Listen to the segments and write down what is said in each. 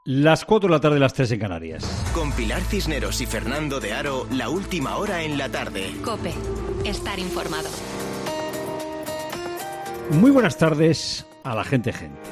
Las 4 de la tarde, las 3 en Canarias. Con Pilar Cisneros y Fernando de Aro, la última hora en la tarde. COPE. Estar informado. Muy buenas tardes a la gente.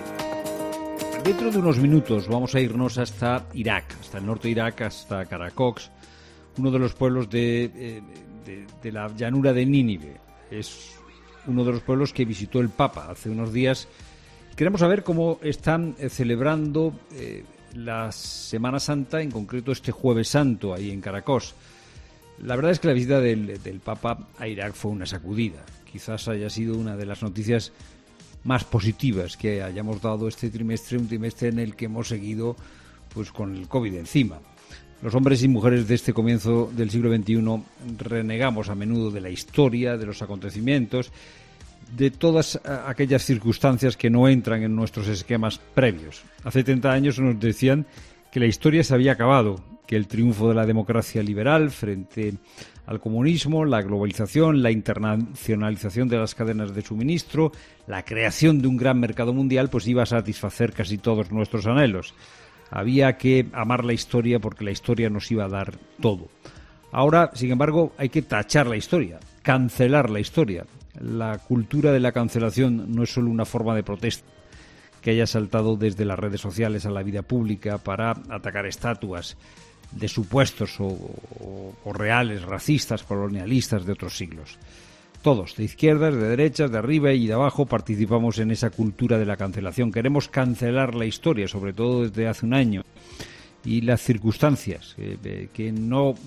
Dentro de unos minutos vamos a irnos hasta Irak, hasta el norte de Irak, hasta Karakoks, uno de los pueblos de la llanura de Nínive. Es uno de los pueblos que visitó el Papa hace unos días. Queremos saber cómo están celebrando la Semana Santa, en concreto este Jueves Santo, ahí en Karakoks. La verdad es que la visita del Papa a Irak fue una sacudida. Quizás haya sido una de las noticias más positivas que hayamos dado este trimestre, un trimestre en el que hemos seguido pues con el COVID encima. Los hombres y mujeres de este comienzo del siglo XXI renegamos a menudo de la historia, de los acontecimientos, de todas aquellas circunstancias que no entran en nuestros esquemas previos. Hace 30 años nos decían que la historia se había acabado, que el triunfo de la democracia liberal frente al comunismo, la globalización, la internacionalización de las cadenas de suministro, la creación de un gran mercado mundial, pues iba a satisfacer casi todos nuestros anhelos. Había que amar la historia porque la historia nos iba a dar todo. Ahora, sin embargo, hay que tachar la historia, cancelar la historia. La cultura de la cancelación no es solo una forma de protesta que haya saltado desde las redes sociales a la vida pública para atacar estatuas de supuestos o reales racistas, colonialistas de otros siglos. Todos, de izquierdas, de derechas, de arriba y de abajo, participamos en esa cultura de la cancelación. Queremos cancelar la historia, sobre todo desde hace un año, y las circunstancias que no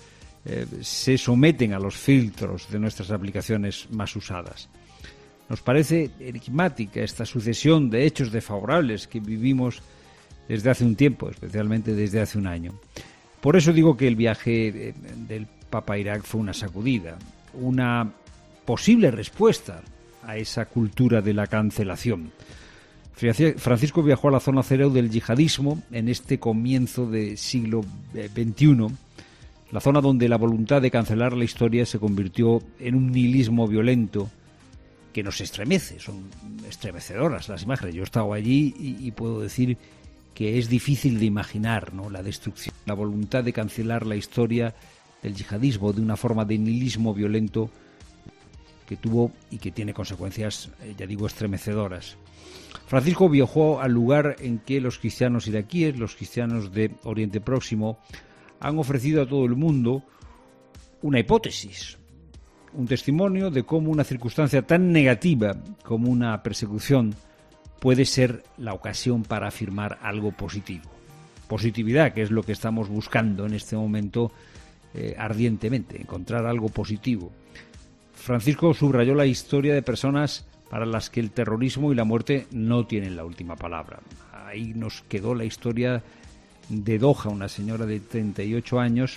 se someten a los filtros de nuestras aplicaciones más usadas. Nos parece enigmática esta sucesión de hechos desfavorables que vivimos desde hace un tiempo, especialmente desde hace un año. Por eso digo que el viaje del Papa a Irak fue una sacudida, una posible respuesta a esa cultura de la cancelación. Francisco viajó a la zona cero del yihadismo en este comienzo del siglo XXI, la zona donde la voluntad de cancelar la historia se convirtió en un nihilismo violento que nos estremece. Son estremecedoras las imágenes. Yo he estado allí y puedo decir que es difícil de imaginar, ¿no?, la destrucción, la voluntad de cancelar la historia del yihadismo de una forma de nihilismo violento que tuvo y que tiene consecuencias, ya digo, estremecedoras. Francisco viajó al lugar en que los cristianos iraquíes, los cristianos de Oriente Próximo, han ofrecido a todo el mundo una hipótesis, un testimonio de cómo una circunstancia tan negativa como una persecución puede ser la ocasión para afirmar algo positivo. Positividad, que es lo que estamos buscando en este momento ardientemente, encontrar algo positivo. Francisco subrayó la historia de personas para las que el terrorismo y la muerte no tienen la última palabra. Ahí nos quedó la historia de Doha, una señora de 38 años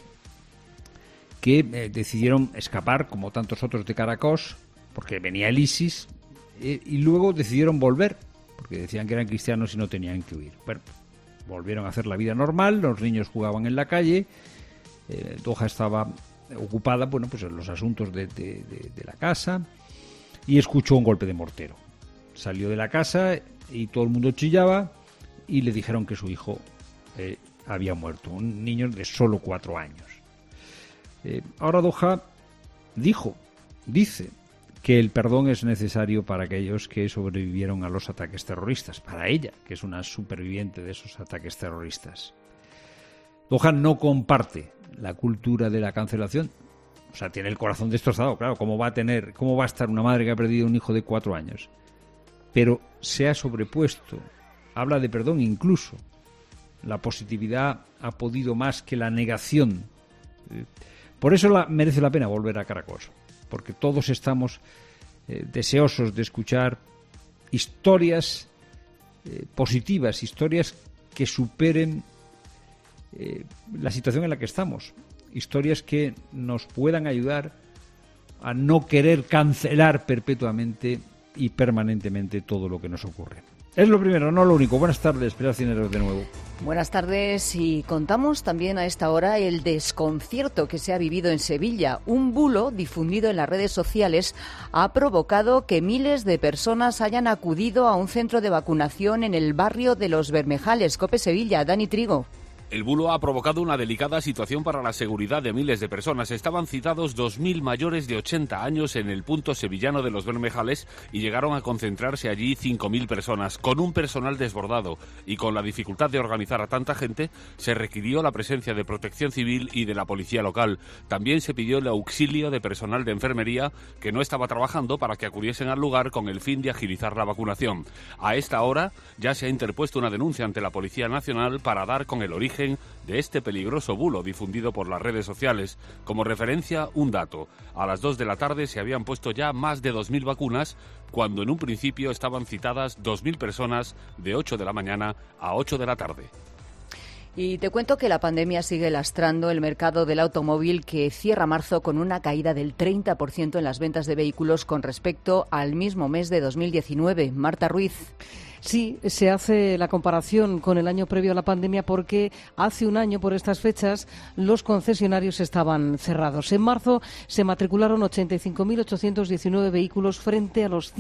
que decidieron escapar, como tantos otros de Karakoks, porque venía el ISIS, y luego decidieron volver, porque decían que eran cristianos y no tenían que huir. Bueno, volvieron a hacer la vida normal, los niños jugaban en la calle, Doha estaba ocupada, bueno, pues en los asuntos de la casa, y escuchó un golpe de mortero. Salió de la casa y todo el mundo chillaba y le dijeron que su hijo había muerto, un niño de solo 4 años. Ahora Doha dice que el perdón es necesario para aquellos que sobrevivieron a los ataques terroristas, para ella, que es una superviviente de esos ataques terroristas. Doha no comparte la cultura de la cancelación, o sea, tiene el corazón destrozado, claro, ¿cómo va a estar una madre que ha perdido un hijo de 4 años? Pero se ha sobrepuesto, habla de perdón incluso. La positividad ha podido más que la negación. Por eso merece la pena volver a Karakoks, porque todos estamos deseosos de escuchar historias positivas, historias que superen la situación en la que estamos, historias que nos puedan ayudar a no querer cancelar perpetuamente y permanentemente todo lo que nos ocurre. Es lo primero, no lo único. Buenas tardes, Pilar Cisneros de nuevo. Buenas tardes, y contamos también a esta hora el desconcierto que se ha vivido en Sevilla. Un bulo difundido en las redes sociales ha provocado que miles de personas hayan acudido a un centro de vacunación en el barrio de Los Bermejales. COPE Sevilla, Dani Trigo. El bulo ha provocado una delicada situación para la seguridad de miles de personas. Estaban citados 2.000 mayores de 80 años en el punto sevillano de Los Bermejales y llegaron a concentrarse allí 5.000 personas. Con un personal desbordado y con la dificultad de organizar a tanta gente, se requirió la presencia de Protección Civil y de la policía local. También se pidió el auxilio de personal de enfermería que no estaba trabajando para que acudiesen al lugar con el fin de agilizar la vacunación. A esta hora ya se ha interpuesto una denuncia ante la Policía Nacional para dar con el origen de este peligroso bulo difundido por las redes sociales. Como referencia, un dato. A las 2 de la tarde se habían puesto ya más de 2.000 vacunas, cuando en un principio estaban citadas 2.000 personas de 8 de la mañana a 8 de la tarde. Y te cuento que la pandemia sigue lastrando el mercado del automóvil, que cierra marzo con una caída del 30% en las ventas de vehículos con respecto al mismo mes de 2019. Marta Ruiz. Sí, se hace la comparación con el año previo a la pandemia porque hace un año, por estas fechas, los concesionarios estaban cerrados. En marzo se matricularon 85.819 vehículos frente a los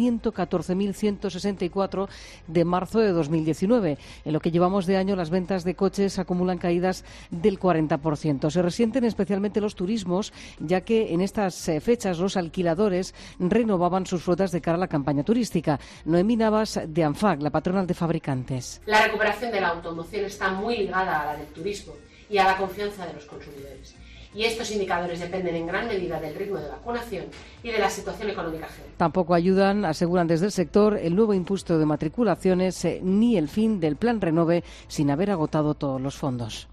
114.164 de marzo de 2019. En lo que llevamos de año, las ventas de coches acumulan caídas del 40%. Se resienten especialmente los turismos, ya que en estas fechas los alquiladores renovaban sus flotas de cara a la campaña turística. Noemí Navas, de ANFAC, la patronal de fabricantes. La recuperación de la automoción está muy ligada a la del turismo y a la confianza de los consumidores. Y estos indicadores dependen en gran medida del ritmo de vacunación y de la situación económica general. Tampoco ayudan, aseguran desde el sector, el nuevo impuesto de matriculaciones ni el fin del plan Renove sin haber agotado todos los fondos.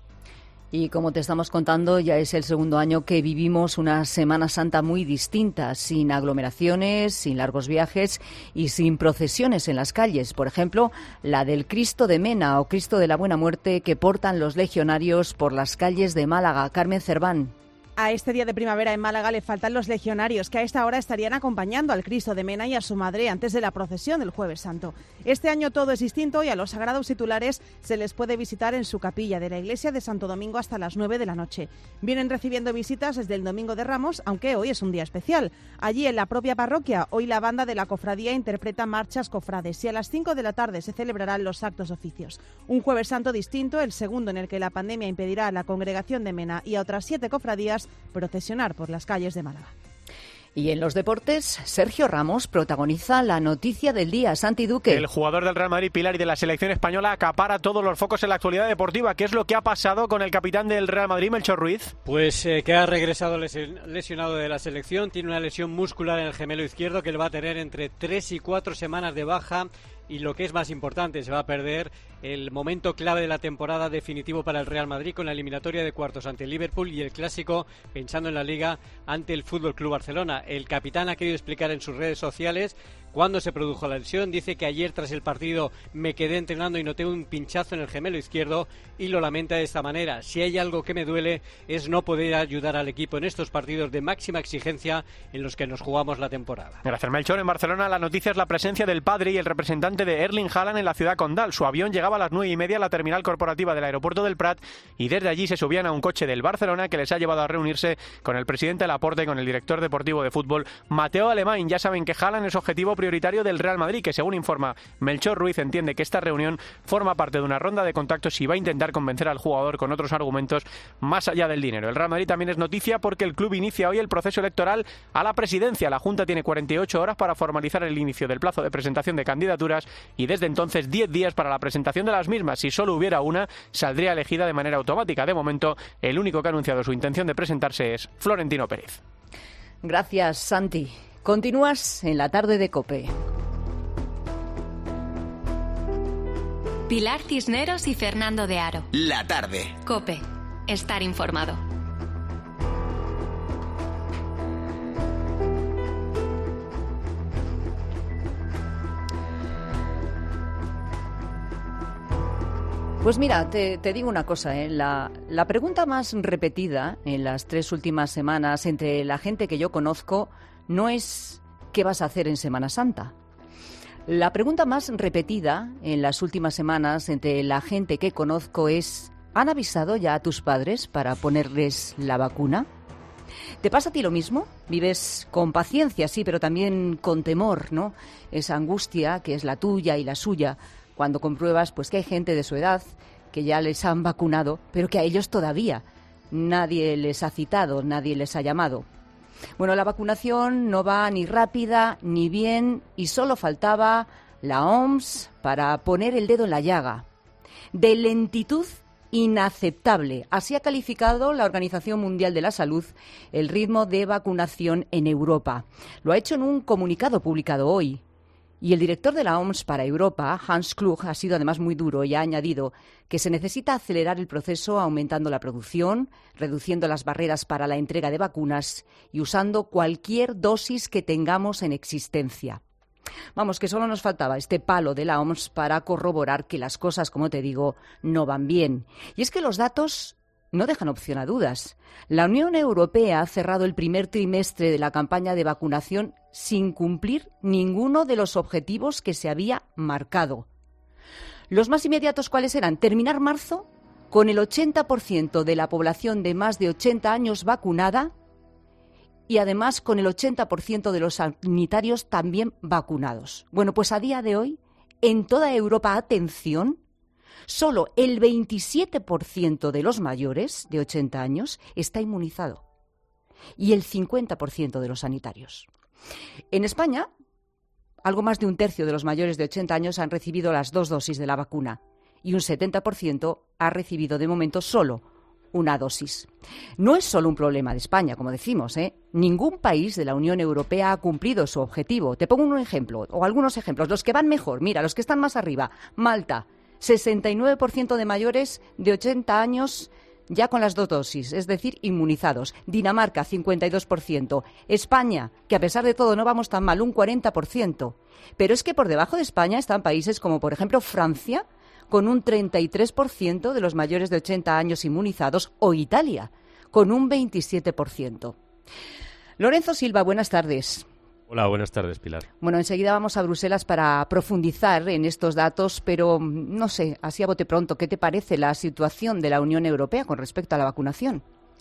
Y como te estamos contando, ya es el segundo año que vivimos una Semana Santa muy distinta, sin aglomeraciones, sin largos viajes y sin procesiones en las calles. Por ejemplo, la del Cristo de Mena o Cristo de la Buena Muerte que portan los legionarios por las calles de Málaga. Carmen Cerván. A este día de primavera en Málaga le faltan los legionarios, que a esta hora estarían acompañando al Cristo de Mena y a su madre antes de la procesión del Jueves Santo. Este año todo es distinto y a los sagrados titulares se les puede visitar en su capilla de la iglesia de Santo Domingo hasta las 9 de la noche. Vienen recibiendo visitas desde el Domingo de Ramos, aunque hoy es un día especial. Allí en la propia parroquia, hoy la banda de la cofradía interpreta marchas cofrades y a las 5 de la tarde se celebrarán los actos oficios. Un Jueves Santo distinto, el segundo en el que la pandemia impedirá a la congregación de Mena y a otras 7 cofradías procesionar por las calles de Málaga. Y en los deportes, Sergio Ramos protagoniza la noticia del día. Santi Duque. El jugador del Real Madrid, pilar y de la selección española, acapara todos los focos en la actualidad deportiva. ¿Qué es lo que ha pasado con el capitán del Real Madrid, Melchor Ruiz? Pues que ha regresado lesionado de la selección. Tiene una lesión muscular en el gemelo izquierdo que le va a tener entre 3 y 4 semanas de baja. Y lo que es más importante, se va a perder el momento clave de la temporada definitivo para el Real Madrid con la eliminatoria de cuartos ante el Liverpool y el clásico pensando en la Liga ante el Fútbol Club Barcelona. El capitán ha querido explicar en sus redes sociales cuándo se produjo la lesión. Dice que ayer tras el partido me quedé entrenando y noté un pinchazo en el gemelo izquierdo y lo lamenta de esta manera. Si hay algo que me duele es no poder ayudar al equipo en estos partidos de máxima exigencia en los que nos jugamos la temporada. Gracias, Melchor. En Barcelona la noticia es la presencia del padre y el representante de Erling Haaland en la ciudad condal. Su avión llegaba a las 9:30 a la terminal corporativa del aeropuerto del Prat y desde allí se subían a un coche del Barcelona que les ha llevado a reunirse con el presidente Laporta y con el director deportivo de fútbol, Mateo Alemany. Ya saben que Haaland es objetivo prioritario del Real Madrid, que según informa Melchor Ruiz entiende que esta reunión forma parte de una ronda de contactos y va a intentar convencer al jugador con otros argumentos más allá del dinero. El Real Madrid también es noticia porque el club inicia hoy el proceso electoral a la presidencia. La Junta tiene 48 horas para formalizar el inicio del plazo de presentación de candidaturas y desde entonces 10 días para la presentación de las mismas. Si solo hubiera una, saldría elegida de manera automática. De momento, el único que ha anunciado su intención de presentarse es Florentino Pérez. Gracias, Santi. Continúas en la tarde de COPE. Pilar Cisneros y Fernando de Aro. La tarde. COPE. Estar informado. Pues mira, te digo una cosa, la pregunta más repetida en las 3 últimas semanas entre la gente que yo conozco no es ¿qué vas a hacer en Semana Santa? La pregunta más repetida en las últimas semanas entre la gente que conozco es: ¿han avisado ya a tus padres para ponerles la vacuna? ¿Te pasa a ti lo mismo? Vives con paciencia, sí, pero también con temor, ¿no? Esa angustia que es la tuya y la suya cuando compruebas pues que hay gente de su edad que ya les han vacunado, pero que a ellos todavía nadie les ha citado, nadie les ha llamado. Bueno, la vacunación no va ni rápida ni bien y solo faltaba la OMS para poner el dedo en la llaga. De lentitud inaceptable. Así ha calificado la Organización Mundial de la Salud el ritmo de vacunación en Europa. Lo ha hecho en un comunicado publicado hoy. Y el director de la OMS para Europa, Hans Kluge, ha sido además muy duro y ha añadido que se necesita acelerar el proceso aumentando la producción, reduciendo las barreras para la entrega de vacunas y usando cualquier dosis que tengamos en existencia. Vamos, que solo nos faltaba este palo de la OMS para corroborar que las cosas, como te digo, no van bien. Y es que los datos no dejan opción a dudas. La Unión Europea ha cerrado el primer trimestre de la campaña de vacunación sin cumplir ninguno de los objetivos que se había marcado. Los más inmediatos, ¿cuáles eran? Terminar marzo con el 80% de la población de más de 80 años vacunada y además con el 80% de los sanitarios también vacunados. Bueno, pues a día de hoy, en toda Europa, atención, solo el 27% de los mayores de 80 años está inmunizado y el 50% de los sanitarios. En España, algo más de un tercio de los mayores de 80 años han recibido las 2 dosis de la vacuna y un 70% ha recibido de momento solo una dosis. No es solo un problema de España, como decimos, ¿eh? Ningún país de la Unión Europea ha cumplido su objetivo. Te pongo un ejemplo, o algunos ejemplos. Los que van mejor, mira, los que están más arriba. Malta, 69% de mayores de 80 años ya con las 2 dosis, es decir, inmunizados. Dinamarca, 52%. España, que a pesar de todo no vamos tan mal, un 40%. Pero es que por debajo de España están países como, por ejemplo, Francia, con un 33% de los mayores de 80 años inmunizados, o Italia, con un 27%. Lorenzo Silva, buenas tardes. Hola, buenas tardes, Pilar. Bueno, enseguida vamos a Bruselas para profundizar en estos datos, pero no sé, así a bote pronto, ¿qué te parece la situación de la Unión Europea con respecto a la vacunación?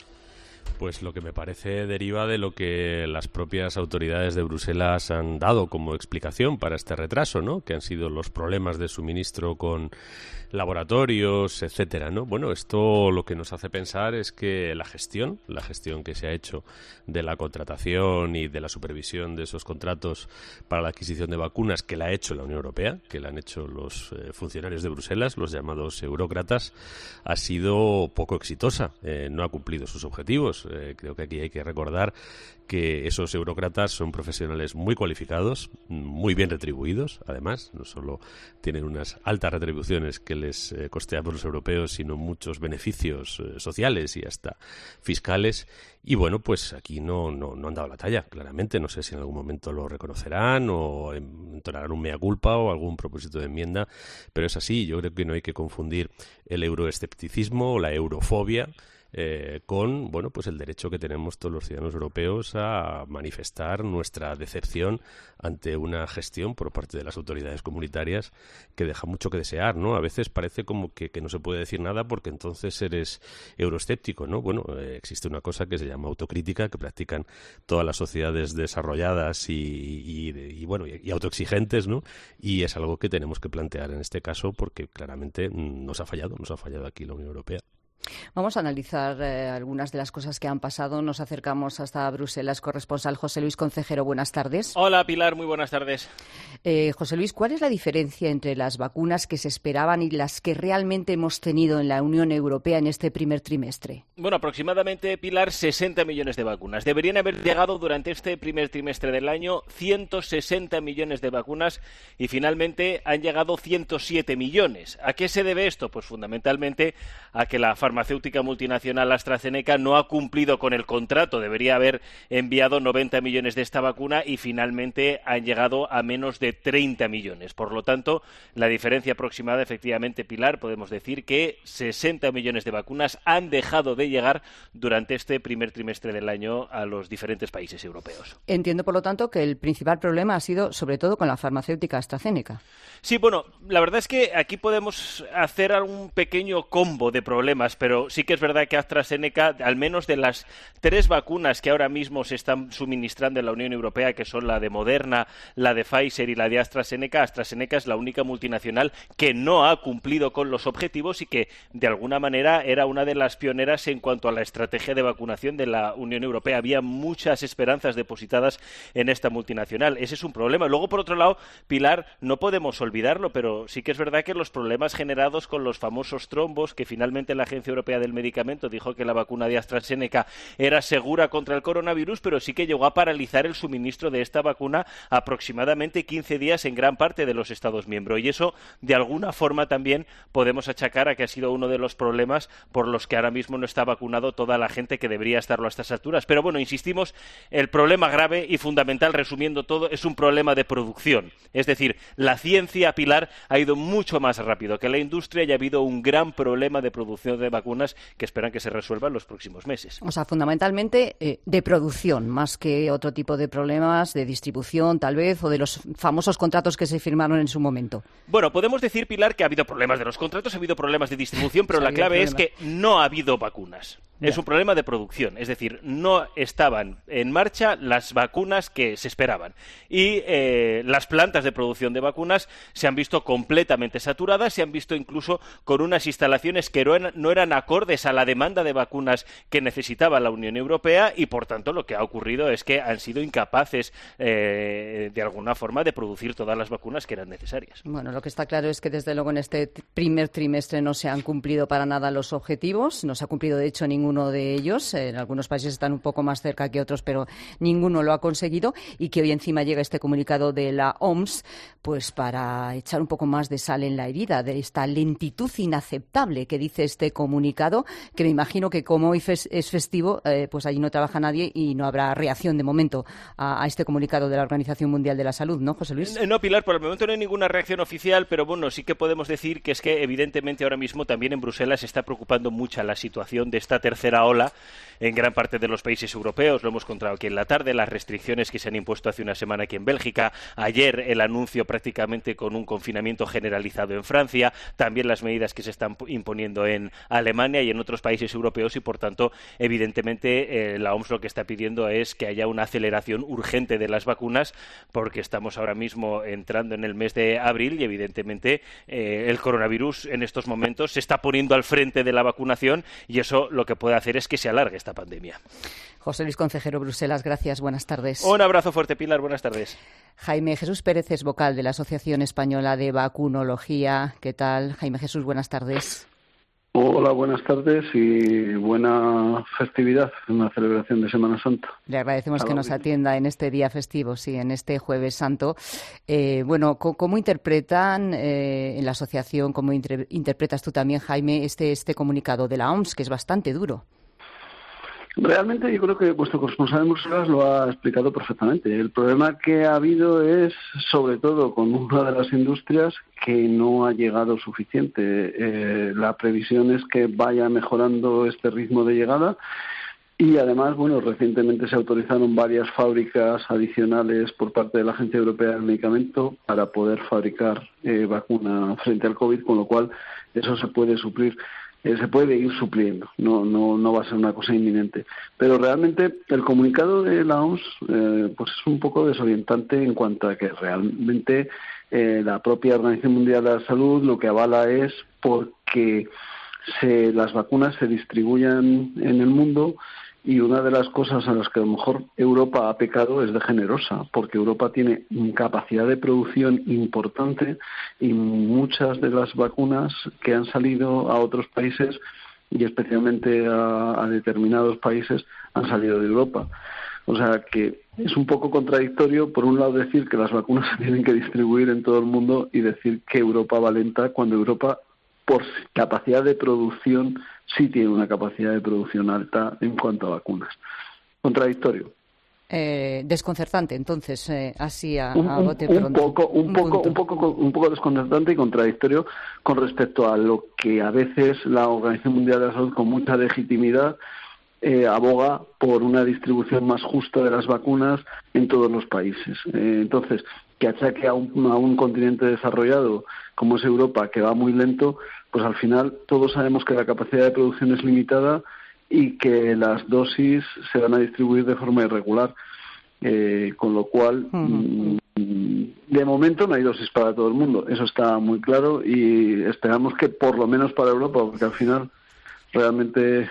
Pues lo que me parece deriva de lo que las propias autoridades de Bruselas han dado como explicación para este retraso, ¿no? Que han sido los problemas de suministro con laboratorios, etcétera, ¿no? Bueno, esto lo que nos hace pensar es que la gestión que se ha hecho de la contratación y de la supervisión de esos contratos para la adquisición de vacunas, que la ha hecho la Unión Europea, que la han hecho los funcionarios de Bruselas, los llamados eurócratas, ha sido poco exitosa, no ha cumplido sus objetivos. Creo que aquí hay que recordar que esos eurócratas son profesionales muy cualificados, muy bien retribuidos, además, no solo tienen unas altas retribuciones que les costean por los europeos, sino muchos beneficios sociales y hasta fiscales. Y bueno, pues aquí no han dado la talla, claramente. No sé si en algún momento lo reconocerán o entonarán un mea culpa o algún propósito de enmienda, pero es así. Yo creo que no hay que confundir el euroescepticismo o la eurofobia con, bueno, pues el derecho que tenemos todos los ciudadanos europeos a manifestar nuestra decepción ante una gestión por parte de las autoridades comunitarias que deja mucho que desear, ¿no? A veces parece como que no se puede decir nada porque entonces eres euroescéptico, ¿no? Bueno, existe una cosa que se llama autocrítica que practican todas las sociedades desarrolladas y autoexigentes, ¿no? Y es algo que tenemos que plantear en este caso porque claramente nos ha fallado aquí la Unión Europea. Vamos a analizar algunas de las cosas que han pasado. Nos acercamos hasta Bruselas. Corresponsal José Luis Concejero, buenas tardes. Hola, Pilar, muy buenas tardes. José Luis, ¿cuál es la diferencia entre las vacunas que se esperaban y las que realmente hemos tenido en la Unión Europea en este primer trimestre? Bueno, aproximadamente, Pilar, 60 millones de vacunas. Deberían haber llegado durante este primer trimestre del año 160 millones de vacunas y finalmente han llegado 107 millones. ¿A qué se debe esto? Pues fundamentalmente a que la farmacéutica farmacéutica multinacional AstraZeneca no ha cumplido con el contrato. Debería haber enviado 90 millones de esta vacuna y finalmente han llegado a menos de 30 millones. Por lo tanto, la diferencia aproximada, efectivamente, Pilar, podemos decir que 60 millones de vacunas han dejado de llegar durante este primer trimestre del año a los diferentes países europeos. Entiendo, por lo tanto, que el principal problema ha sido, sobre todo, con la farmacéutica AstraZeneca. Sí, bueno, la verdad es que aquí podemos hacer algún pequeño combo de problemas, pero sí que es verdad que AstraZeneca, al menos de las 3 vacunas que ahora mismo se están suministrando en la Unión Europea, que son la de Moderna, la de Pfizer y la de AstraZeneca es la única multinacional que no ha cumplido con los objetivos y que, de alguna manera, era una de las pioneras en cuanto a la estrategia de vacunación de la Unión Europea. Había muchas esperanzas depositadas en esta multinacional. Ese es un problema. Luego, por otro lado, Pilar, no podemos olvidarlo, pero sí que es verdad que los problemas generados con los famosos trombos, que finalmente la Agencia Europea del Medicamento dijo que la vacuna de AstraZeneca era segura contra el coronavirus, pero sí que llegó a paralizar el suministro de esta vacuna aproximadamente 15 días en gran parte de los Estados miembros. Y eso, de alguna forma, también podemos achacar a que ha sido uno de los problemas por los que ahora mismo no está vacunado toda la gente que debería estarlo a estas alturas. Pero bueno, insistimos, el problema grave y fundamental, resumiendo todo, es un problema de producción. Es decir, la ciencia, Pilar, ha ido mucho más rápido que la industria y ha habido un gran problema de producción de vacunas que esperan que se resuelva en los próximos meses. O sea, fundamentalmente de producción, más que otro tipo de problemas de distribución, tal vez, o de los famosos contratos que se firmaron en su momento. Bueno, podemos decir, Pilar, que ha habido problemas de los contratos, ha habido problemas de distribución, pero la clave es que no ha habido vacunas. Es un problema de producción, es decir, no estaban en marcha las vacunas que se esperaban. Y las plantas de producción de vacunas se han visto completamente saturadas, se han visto incluso con unas instalaciones que no eran acordes a la demanda de vacunas que necesitaba la Unión Europea y, por tanto, lo que ha ocurrido es que han sido incapaces, de alguna forma, de producir todas las vacunas que eran necesarias. Bueno, lo que está claro es que, desde luego, en este primer trimestre no se han cumplido para nada los objetivos, no se ha cumplido, de hecho, ninguno de ellos. En algunos países están un poco más cerca que otros, pero ninguno lo ha conseguido, y que hoy encima llega este comunicado de la OMS, pues para echar un poco más de sal en la herida de esta lentitud inaceptable que dice este comunicado, que me imagino que como hoy es festivo, pues allí no trabaja nadie y no habrá reacción de momento a este comunicado de la Organización Mundial de la Salud, ¿no, José Luis? No, Pilar, por el momento no hay ninguna reacción oficial, pero bueno, sí que podemos decir que es que evidentemente ahora mismo también en Bruselas se está preocupando mucho la situación de esta tercera ola en gran parte de los países europeos. Lo hemos contado aquí en la tarde, las restricciones que se han impuesto hace una semana aquí en Bélgica, ayer el anuncio prácticamente con un confinamiento generalizado en Francia, también las medidas que se están imponiendo en Alemania y en otros países europeos, y por tanto, evidentemente, la OMS lo que está pidiendo es que haya una aceleración urgente de las vacunas, porque estamos ahora mismo entrando en el mes de abril y evidentemente el coronavirus en estos momentos se está poniendo al frente de la vacunación, y eso lo que puede hacer es que se alargue esta pandemia. José Luis Concejero, Bruselas, gracias, buenas tardes. Un abrazo fuerte, Pilar, buenas tardes. Jaime Jesús Pérez es vocal de la Asociación Española de Vacunología. ¿Qué tal, Jaime Jesús? Buenas tardes. Hola, buenas tardes y buena festividad, una celebración de Semana Santa. Le agradecemos que nos atienda en este día festivo, sí, en este Jueves Santo. Bueno, ¿cómo interpretan en la asociación, cómo interpretas tú también, Jaime, este comunicado de la OMS, que es bastante duro? Realmente yo creo que vuestro corresponsal en Bruselas lo ha explicado perfectamente. El problema que ha habido es, sobre todo, con una de las industrias que no ha llegado suficiente. La previsión es que vaya mejorando este ritmo de llegada. Y además, bueno, recientemente se autorizaron varias fábricas adicionales por parte de la Agencia Europea del Medicamento para poder fabricar vacuna frente al COVID, con lo cual eso se puede suplir. Se puede ir supliendo, no va a ser una cosa inminente. Pero realmente el comunicado de la OMS pues es un poco desorientante en cuanto a que realmente la propia Organización Mundial de la Salud lo que avala es porque las vacunas se distribuyan en el mundo, y una de las cosas a las que a lo mejor Europa ha pecado es de generosa, porque Europa tiene capacidad de producción importante y muchas de las vacunas que han salido a otros países, y especialmente a determinados países, han salido de Europa. O sea que es un poco contradictorio, por un lado, decir que las vacunas se tienen que distribuir en todo el mundo y decir que Europa va lenta, cuando Europa por capacidad de producción, sí tiene una capacidad de producción alta en cuanto a vacunas. Contradictorio. Desconcertante, entonces, así a bote pronto. Un poco desconcertante y contradictorio con respecto a lo que a veces la Organización Mundial de la Salud, con mucha legitimidad, aboga por una distribución más justa de las vacunas en todos los países. Entonces, que achaque a un continente desarrollado como es Europa, que va muy lento, pues al final todos sabemos que la capacidad de producción es limitada y que las dosis se van a distribuir de forma irregular, con lo cual de momento no hay dosis para todo el mundo, eso está muy claro, y esperamos que por lo menos para Europa, porque al final realmente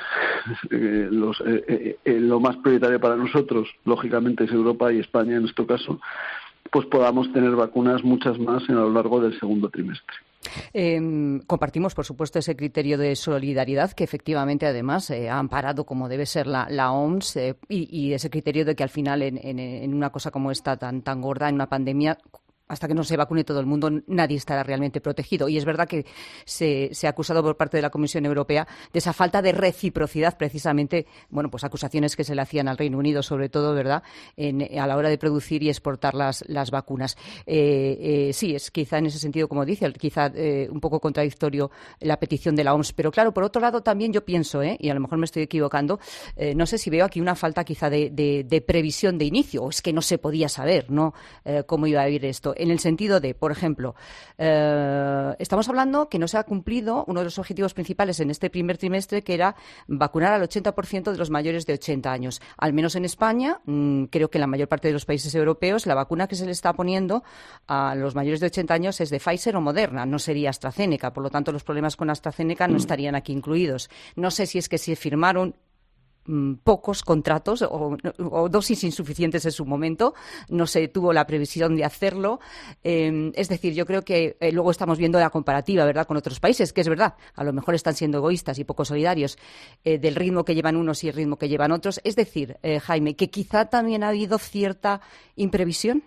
lo más prioritario para nosotros, lógicamente, es Europa y España en este caso, pues podamos tener vacunas muchas más a lo largo del segundo trimestre. Compartimos, por supuesto, ese criterio de solidaridad que efectivamente, además, ha amparado como debe ser la OMS y ese criterio de que al final en una cosa como esta tan gorda, en una pandemia, hasta que no se vacune todo el mundo, nadie estará realmente protegido. Y es verdad que se ha acusado por parte de la Comisión Europea de esa falta de reciprocidad, precisamente, bueno, pues acusaciones que se le hacían al Reino Unido, sobre todo, ¿verdad?, a la hora de producir y exportar las vacunas. Sí, es quizá en ese sentido, como dice, quizá un poco contradictorio la petición de la OMS. Pero claro, por otro lado, también yo pienso, y a lo mejor me estoy equivocando, no sé si veo aquí una falta quizá de previsión de inicio, o es que no se podía saber, ¿no?, cómo iba a ir esto. En el sentido de, por ejemplo, estamos hablando que no se ha cumplido uno de los objetivos principales en este primer trimestre, que era vacunar al 80% de los mayores de 80 años. Al menos en España, creo que en la mayor parte de los países europeos, la vacuna que se le está poniendo a los mayores de 80 años es de Pfizer o Moderna, no sería AstraZeneca. Por lo tanto, los problemas con AstraZeneca no estarían aquí incluidos. No sé si es que se firmaron pocos contratos o dosis insuficientes en su momento, no se tuvo la previsión de hacerlo, es decir, yo creo que luego estamos viendo la comparativa, ¿verdad?, con otros países, que es verdad, a lo mejor están siendo egoístas y poco solidarios del ritmo que llevan unos y el ritmo que llevan otros, es decir, Jaime, que quizá también ha habido cierta imprevisión.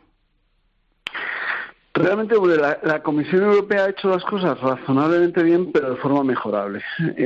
Realmente, la Comisión Europea ha hecho las cosas razonablemente bien, pero de forma mejorable.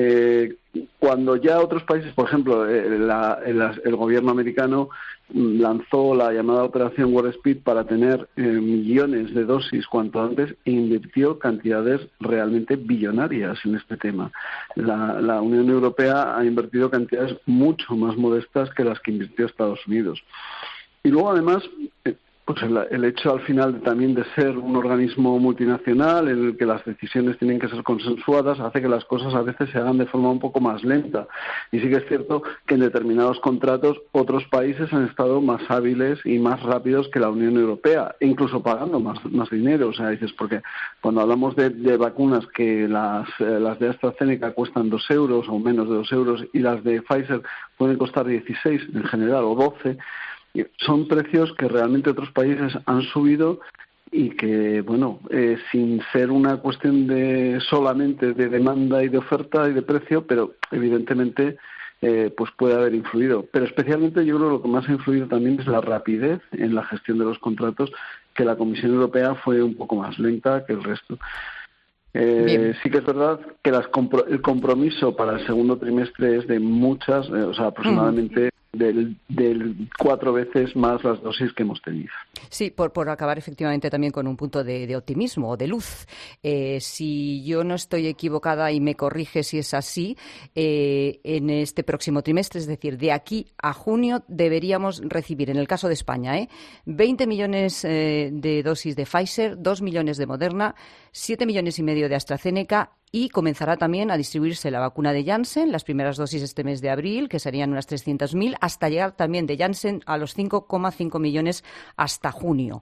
Cuando ya otros países, por ejemplo, el gobierno americano lanzó la llamada Operación Warp Speed para tener millones de dosis cuanto antes e invirtió cantidades realmente billonarias en este tema. La Unión Europea ha invertido cantidades mucho más modestas que las que invirtió Estados Unidos. Y luego, además, pues el hecho al final también de ser un organismo multinacional en el que las decisiones tienen que ser consensuadas hace que las cosas a veces se hagan de forma un poco más lenta. Y sí que es cierto que en determinados contratos otros países han estado más hábiles y más rápidos que la Unión Europea, incluso pagando más dinero. O sea, dices, porque cuando hablamos de vacunas que las de AstraZeneca cuestan 2 euros o menos de 2 euros y las de Pfizer pueden costar 16 en general o 12, son precios que realmente otros países han subido y que, bueno, sin ser una cuestión de solamente de demanda y de oferta y de precio, pero evidentemente pues puede haber influido. Pero especialmente yo creo que lo que más ha influido también es la rapidez en la gestión de los contratos, que la Comisión Europea fue un poco más lenta que el resto. Sí que es verdad que el compromiso para el segundo trimestre es de muchas, o sea, aproximadamente del 4 veces más las dosis que hemos tenido. Sí, por acabar efectivamente también con un punto de optimismo o de luz. Si yo no estoy equivocada y me corrige si es así, en este próximo trimestre, es decir, de aquí a junio, deberíamos recibir, en el caso de España, 20 millones de dosis de Pfizer, 2 millones de Moderna, 7 millones y medio de AstraZeneca, y comenzará también a distribuirse la vacuna de Janssen, las primeras dosis este mes de abril, que serían unas 300.000, hasta llegar también de Janssen a los 5,5 millones hasta junio.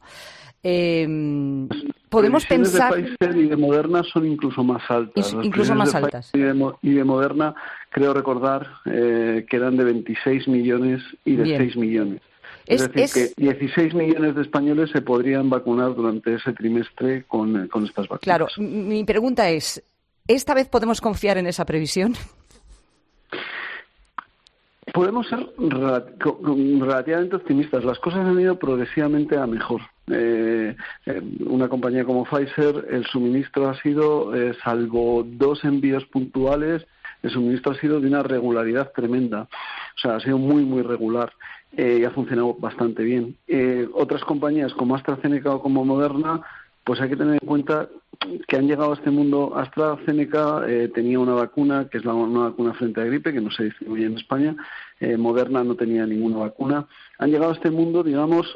Podemos pensar... de Pfizer y de Moderna son incluso más altas. Incluso más altas. Y de Moderna, creo recordar que eran de 26 millones y de 6 millones. Es decir, que 16 millones de españoles se podrían vacunar durante ese trimestre con estas vacunas. Claro, mi pregunta es, ¿esta vez podemos confiar en esa previsión? Podemos ser relativamente optimistas. Las cosas han ido progresivamente a mejor. una compañía como Pfizer, el suministro ha sido, salvo 2 envíos puntuales, el suministro ha sido de una regularidad tremenda. O sea, ha sido muy, muy regular y ha funcionado bastante bien. Otras compañías como AstraZeneca o como Moderna, pues hay que tener en cuenta que han llegado a este mundo. AstraZeneca tenía una vacuna, que es una vacuna frente a gripe, que no se distribuye en España. Moderna no tenía ninguna vacuna. Han llegado a este mundo, digamos,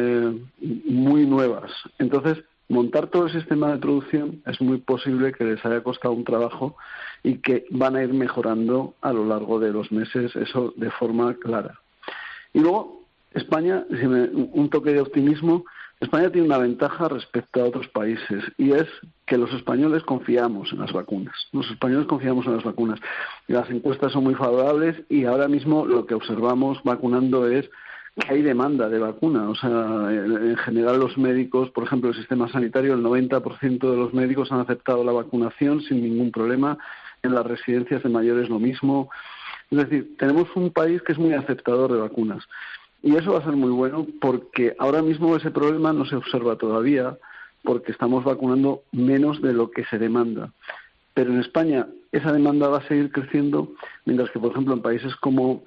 muy nuevas. Entonces, montar todo el sistema de producción es muy posible que les haya costado un trabajo y que van a ir mejorando a lo largo de los meses, eso de forma clara. Y luego, España, un toque de optimismo. España tiene una ventaja respecto a otros países, y es que los españoles confiamos en las vacunas. Los españoles confiamos en las vacunas. Las encuestas son muy favorables y ahora mismo lo que observamos vacunando es que hay demanda de vacuna. O sea, en general los médicos, por ejemplo, el sistema sanitario, el 90% de los médicos han aceptado la vacunación sin ningún problema. En las residencias de mayores lo mismo. Es decir, tenemos un país que es muy aceptador de vacunas. Y eso va a ser muy bueno porque ahora mismo ese problema no se observa todavía porque estamos vacunando menos de lo que se demanda. Pero en España esa demanda va a seguir creciendo, mientras que, por ejemplo, en países como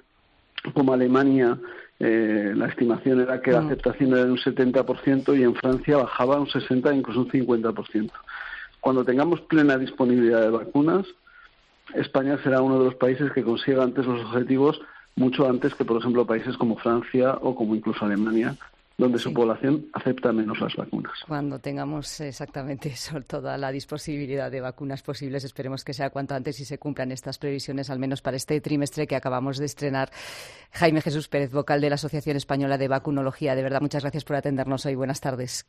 Alemania, la estimación era que la aceptación era de un 70% y en Francia bajaba a un 60%, incluso un 50%. Cuando tengamos plena disponibilidad de vacunas, España será uno de los países que consiga antes los objetivos, mucho antes que, por ejemplo, países como Francia o como incluso Alemania, donde su población acepta menos las vacunas. Cuando tengamos exactamente eso, toda la disponibilidad de vacunas posibles, esperemos que sea cuanto antes y se cumplan estas previsiones, al menos para este trimestre que acabamos de estrenar. Jaime Jesús Pérez, vocal de la Asociación Española de Vacunología. De verdad, muchas gracias por atendernos hoy. Buenas tardes.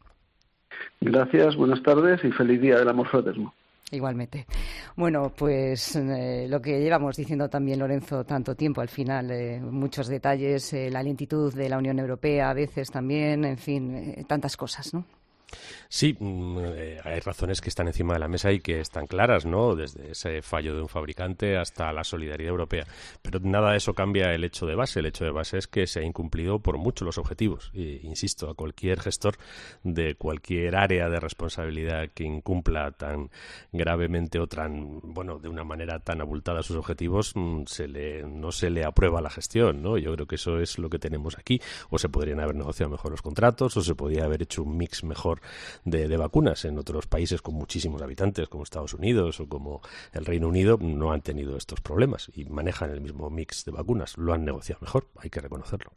Gracias, buenas tardes y feliz Día del Amor Fraterno. Igualmente. Bueno, pues lo que llevamos diciendo también, Lorenzo, tanto tiempo al final, muchos detalles, la lentitud de la Unión Europea a veces también, en fin, tantas cosas, ¿no? Sí, hay razones que están encima de la mesa y que están claras, ¿no? Desde ese fallo de un fabricante hasta la solidaridad europea. Pero nada de eso cambia el hecho de base. El hecho de base es que se ha incumplido por mucho los objetivos. Y, insisto, a cualquier gestor de cualquier área de responsabilidad que incumpla tan gravemente o de una manera tan abultada sus objetivos, no se le aprueba la gestión, ¿no? Yo creo que eso es lo que tenemos aquí. O se podrían haber negociado mejor los contratos, o se podría haber hecho un mix mejor de vacunas. En otros países con muchísimos habitantes, como Estados Unidos o como el Reino Unido, no han tenido estos problemas y manejan el mismo mix de vacunas. Lo han negociado mejor, hay que reconocerlo.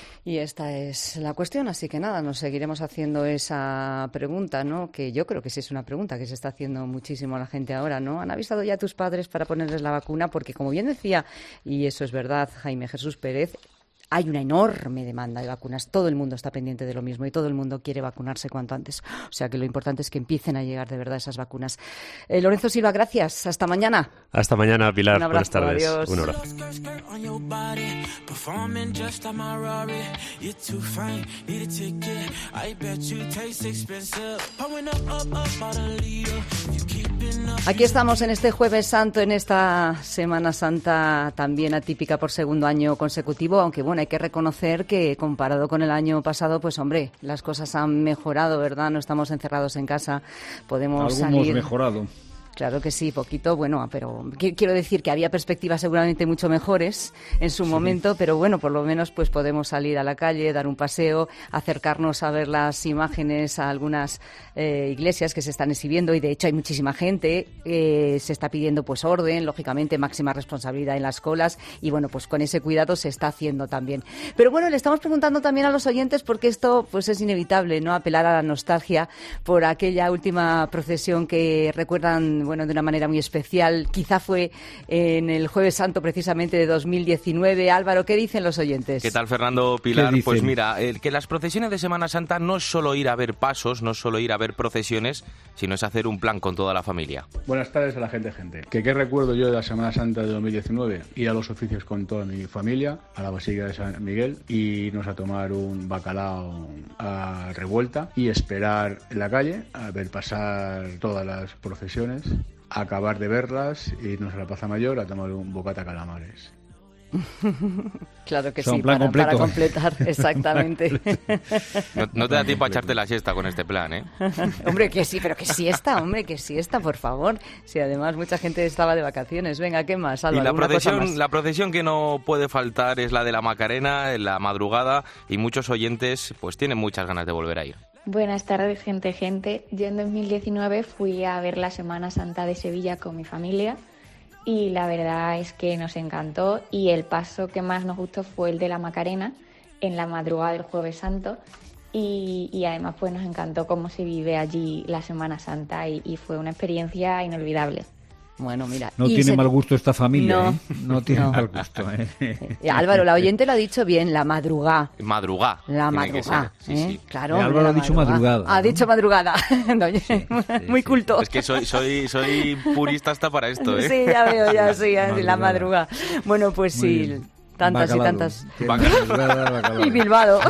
Y esta es la cuestión, así que nada, nos seguiremos haciendo esa pregunta, ¿no? Que yo creo que sí es una pregunta que se está haciendo muchísimo a la gente ahora, ¿no? ¿Han avisado ya a tus padres para ponerles la vacuna? Porque, como bien decía, y eso es verdad, Jaime Jesús Pérez, hay una enorme demanda de vacunas. Todo el mundo está pendiente de lo mismo y todo el mundo quiere vacunarse cuanto antes. O sea que lo importante es que empiecen a llegar de verdad esas vacunas. Lorenzo Silva, gracias. Hasta mañana. Hasta mañana, Pilar. Un abrazo, buenas tardes. Adiós. Un abrazo. Aquí estamos en este Jueves Santo, en esta Semana Santa también atípica por segundo año consecutivo, aunque bueno, hay que reconocer que comparado con el año pasado, pues hombre, las cosas han mejorado, ¿verdad? No estamos encerrados en casa, podemos Algunos salir. mejorado. Claro que sí, poquito, bueno, pero quiero decir que había perspectivas seguramente mucho mejores en su momento, pero bueno, por lo menos pues podemos salir a la calle, dar un paseo, acercarnos a ver las imágenes a algunas iglesias que se están exhibiendo y de hecho hay muchísima gente, se está pidiendo pues orden, lógicamente máxima responsabilidad en las colas y bueno, pues con ese cuidado se está haciendo también. Pero bueno, le estamos preguntando también a los oyentes porque esto pues es inevitable, ¿no? Apelar a la nostalgia por aquella última procesión que recuerdan de una manera muy especial. Quizá fue en el Jueves Santo precisamente de 2019. Álvaro, ¿qué dicen los oyentes? ¿Qué tal, Fernando, Pilar? Pues mira, que las procesiones de Semana Santa no es solo ir a ver pasos, no es solo ir a ver procesiones, sino es hacer un plan con toda la familia. Buenas tardes a la gente. ¿Qué recuerdo yo de la Semana Santa de 2019? Ir a los oficios con toda mi familia, a la Basílica de San Miguel, y irnos a tomar un bacalao a revuelta y esperar en la calle a ver pasar todas las procesiones, acabar de verlas, irnos a la Plaza Mayor a tomar un bocata calamares. Claro que o sea, sí, para completar, exactamente. No te da tiempo a echarte la siesta con este plan, ¿eh? Hombre, que sí, pero que siesta, por favor. Si además mucha gente estaba de vacaciones. Venga, ¿qué más, Álvaro? Y la procesión que no puede faltar es la de la Macarena en la madrugada, y muchos oyentes pues tienen muchas ganas de volver a ir. Buenas tardes, gente. Yo en 2019 fui a ver la Semana Santa de Sevilla con mi familia y la verdad es que nos encantó, y el paso que más nos gustó fue el de la Macarena en la madrugada del Jueves Santo, y además pues nos encantó cómo se vive allí la Semana Santa y fue una experiencia inolvidable. Bueno, mira. No tiene mal gusto esta familia, no, ¿eh? No tiene mal gusto, ¿eh? Álvaro, la oyente lo ha dicho bien, la madrugá. Madrugá. La madrugá, sí. Claro. Álvaro ha dicho madrugada. Ha dicho madrugada. Muy culto. Es que soy purista hasta para esto, ¿eh? Sí, ya veo, la madrugá. Bueno, pues sí. Tantas bacalado. Y tantas. Bacalado. Y Bilbao.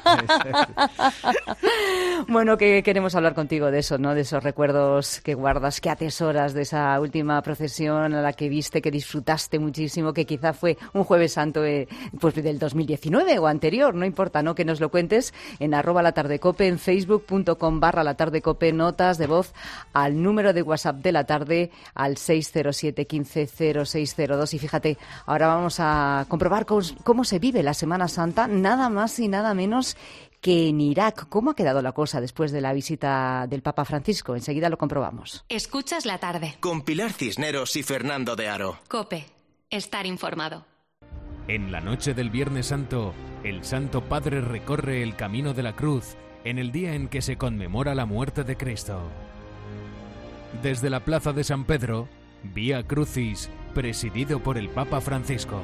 Bueno, que queremos hablar contigo de eso, ¿no? De esos recuerdos que guardas, que atesoras de esa última procesión a la que viste, que disfrutaste muchísimo, que quizá fue un Jueves Santo pues del 2019 o anterior, no importa, ¿no? Que nos lo cuentes en @latardecope, en facebook.com/latardecope, notas de voz al número de WhatsApp de la tarde, al 607 15 0602. Y fíjate, ahora vamos a comprobar cómo se vive la Semana Santa, nada más y nada menos que en Irak. ¿Cómo ha quedado la cosa después de la visita del Papa Francisco? Enseguida lo comprobamos. Escuchas la tarde. Con Pilar Cisneros y Fernando de Aro. COPE. Estar informado. En la noche del Viernes Santo, el Santo Padre recorre el camino de la cruz en el día en que se conmemora la muerte de Cristo. Desde la plaza de San Pedro, Vía Crucis, presidido por el Papa Francisco.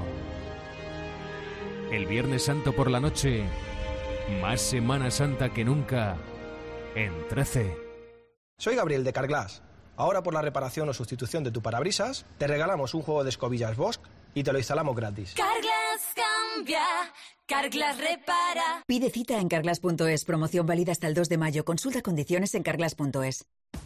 El Viernes Santo por la noche, más Semana Santa que nunca, en 13. Soy Gabriel de Carglass. Ahora por la reparación o sustitución de tu parabrisas, te regalamos un juego de escobillas Bosch y te lo instalamos gratis. Carglass cambia, Carglass repara. Pide cita en carglass.es, promoción válida hasta el 2 de mayo. Consulta condiciones en carglass.es.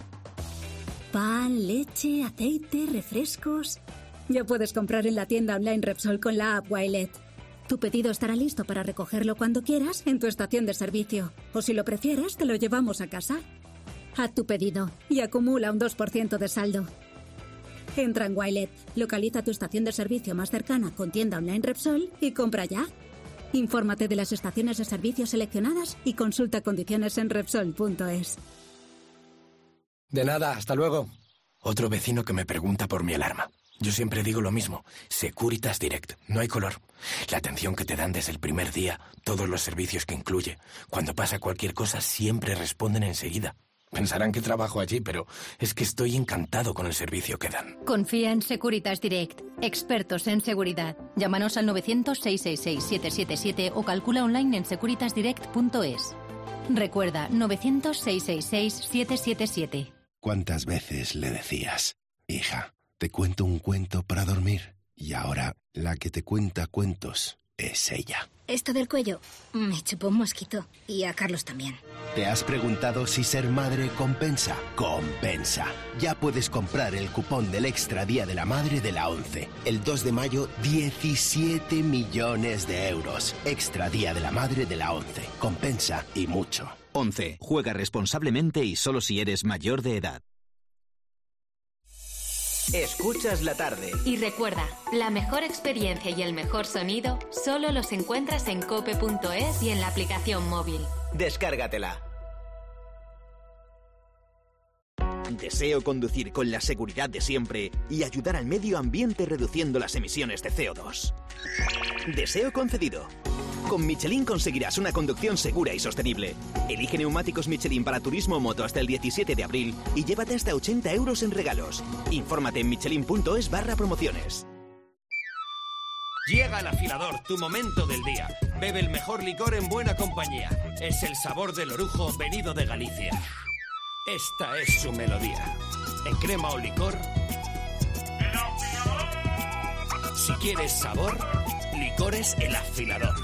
Pan, leche, aceite, refrescos. Ya puedes comprar en la tienda online Repsol con la app Wilet. Tu pedido estará listo para recogerlo cuando quieras en tu estación de servicio. O si lo prefieres, te lo llevamos a casa. Haz tu pedido y acumula un 2% de saldo. Entra en Wilet, localiza tu estación de servicio más cercana con tienda online Repsol y compra ya. Infórmate de las estaciones de servicio seleccionadas y consulta condiciones en Repsol.es. De nada, hasta luego. Otro vecino que me pregunta por mi alarma. Yo siempre digo lo mismo, Securitas Direct, no hay color. La atención que te dan desde el primer día, todos los servicios que incluye. Cuando pasa cualquier cosa siempre responden enseguida. Pensarán que trabajo allí, pero es que estoy encantado con el servicio que dan. Confía en Securitas Direct, expertos en seguridad. Llámanos al 900-666-777 o calcula online en securitasdirect.es. Recuerda, 900-666-777. ¿Cuántas veces le decías, hija, te cuento un cuento para dormir? Y ahora la que te cuenta cuentos es ella. Esto del cuello me chupó un mosquito y a Carlos también. ¿Te has preguntado si ser madre compensa? ¡Compensa! Ya puedes comprar el cupón del Extra Día de la Madre de la ONCE. El 2 de mayo, 17 millones de euros. Extra Día de la Madre de la ONCE. Compensa y mucho. ONCE. Juega responsablemente y solo si eres mayor de edad. Escuchas la tarde. Y recuerda, la mejor experiencia y el mejor sonido solo los encuentras en cope.es y en la aplicación móvil. Descárgatela. Deseo conducir con la seguridad de siempre y ayudar al medio ambiente reduciendo las emisiones de CO2. Deseo concedido. Con Michelin conseguirás una conducción segura y sostenible. Elige neumáticos Michelin para turismo o moto hasta el 17 de abril y llévate hasta 80 euros en regalos. Infórmate en michelin.es/promociones. Llega el afilador, tu momento del día. Bebe el mejor licor en buena compañía. Es el sabor del orujo venido de Galicia. Esta es su melodía. En crema o licor. Si quieres sabor, licores El Afilador.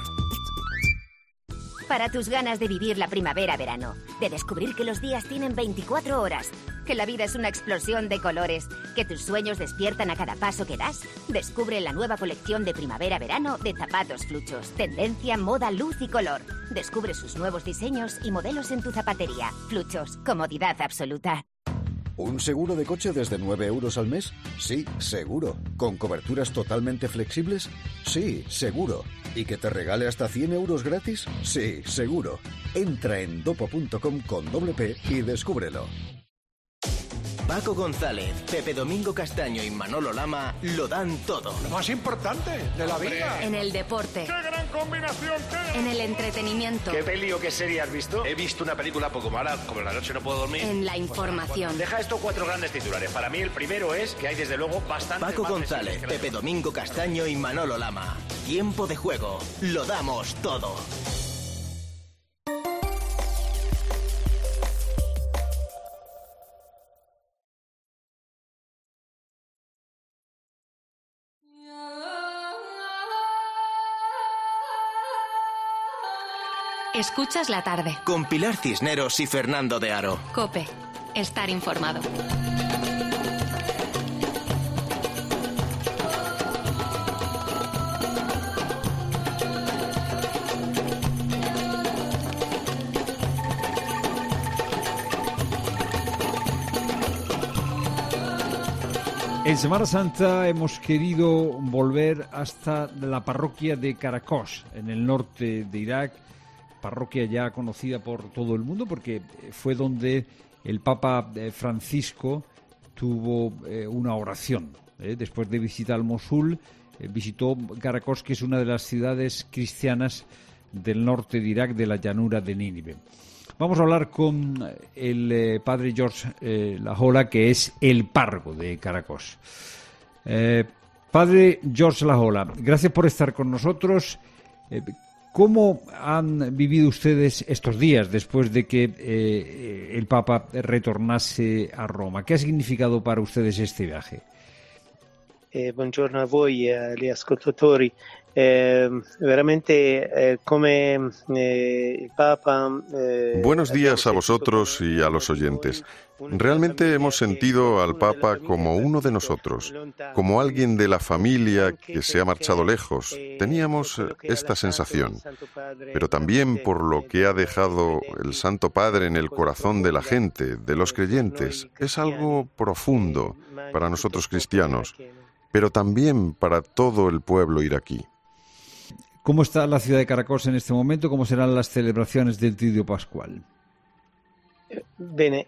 Para tus ganas de vivir la primavera-verano, de descubrir que los días tienen 24 horas, que la vida es una explosión de colores, que tus sueños despiertan a cada paso que das? Descubre la nueva colección de primavera-verano de zapatos Fluchos. Tendencia, moda, luz y color. Descubre sus nuevos diseños y modelos en tu zapatería. Fluchos, comodidad absoluta. ¿Un seguro de coche desde 9 euros al mes? Sí, seguro. ¿Con coberturas totalmente flexibles? Sí, seguro. ¿Y que te regale hasta 100 euros gratis? Sí, seguro. Entra en dopo.com con doble P y descúbrelo. Paco González, Pepe Domingo Castaño y Manolo Lama lo dan todo. Lo más importante de la vida. En el deporte. ¡Qué gran combinación! En el entretenimiento. ¿Qué peli o qué serie has visto? He visto una película poco mala, como La noche no puedo dormir. En la información. Deja esto 4 grandes titulares. Para mí el primero es que hay desde luego bastante... Paco González, Pepe Domingo Castaño y Manolo Lama. Tiempo de juego. Lo damos todo. Escuchas la tarde. Con Pilar Cisneros y Fernando de Aro. COPE. Estar informado. En Semana Santa hemos querido volver hasta la parroquia de Caracos, en el norte de Irak, parroquia ya conocida por todo el mundo porque fue donde el Papa Francisco tuvo una oración. Después de visitar Mosul, visitó Caracos, que es una de las ciudades cristianas del norte de Irak, de la llanura de Nínive. Vamos a hablar con el padre George Lajola, que es el párroco de Caracos. Padre George Lajola, gracias por estar con nosotros. ¿Cómo han vivido ustedes estos días después de que el Papa retornase a Roma? ¿Qué ha significado para ustedes este viaje? Buongiorno a voi, agli ascoltatori. Veramente come il Papa. Buenos días a vosotros y a los oyentes. Realmente hemos sentido al Papa como uno de nosotros, como alguien de la familia que se ha marchado lejos. Teníamos esta sensación, pero también por lo que ha dejado el Santo Padre en el corazón de la gente, de los creyentes. Es algo profundo para nosotros cristianos, pero también para todo el pueblo iraquí. ¿Cómo está la ciudad de Caracos en este momento? ¿Cómo serán las celebraciones del Triduo Pascual? Bene,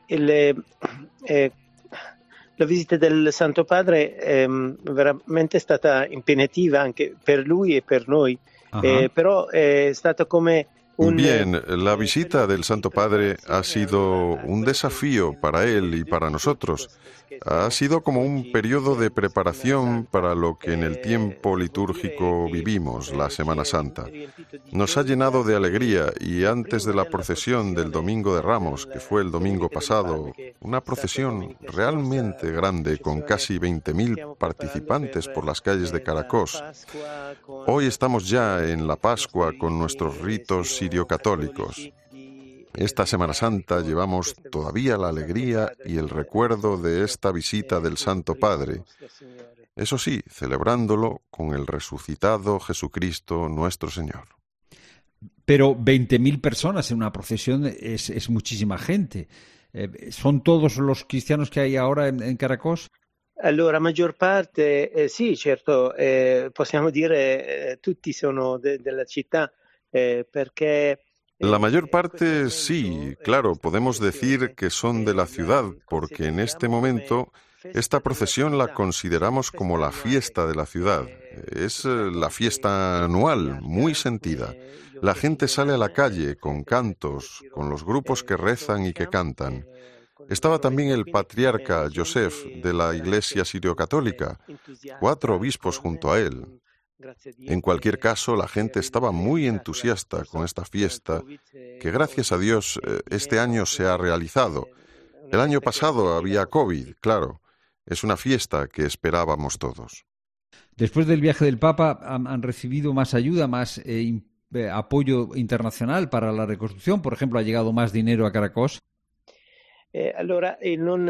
la visita del Santo Padre veramente è stata impegnativa anche per lui e per noi, però è stato come Bien, la visita del Santo Padre ha sido un desafío para él y para nosotros. Ha sido como un periodo de preparación para lo que en el tiempo litúrgico vivimos, la Semana Santa. Nos ha llenado de alegría y antes de la procesión del Domingo de Ramos, que fue el domingo pasado, una procesión realmente grande con casi 20.000 participantes por las calles de Caracos. Hoy estamos ya en la Pascua con nuestros ritos sirio-católicos. Esta Semana Santa llevamos todavía la alegría y el recuerdo de esta visita del Santo Padre. Eso sí, celebrándolo con el resucitado Jesucristo nuestro Señor. Pero 20.000 personas en una procesión es muchísima gente. ¿Son todos los cristianos que hay ahora en Caracos? Allora, maggior parte, sì, certo, possiamo dire tutti sono della città, perché... La mayor parte sí, claro, podemos decir que son de la ciudad, porque en este momento esta procesión la consideramos como la fiesta de la ciudad. Es la fiesta anual, muy sentida. La gente sale a la calle con cantos, con los grupos que rezan y que cantan. Estaba también el patriarca Joseph de la Iglesia Sirio-Católica, 4 obispos junto a él. En cualquier caso, la gente estaba muy entusiasta con esta fiesta, que gracias a Dios este año se ha realizado. El año pasado había COVID, claro. Es una fiesta que esperábamos todos. Después del viaje del Papa, ¿han recibido más ayuda, más apoyo internacional para la reconstrucción? Por ejemplo, ¿ha llegado más dinero a Caracos? Allora non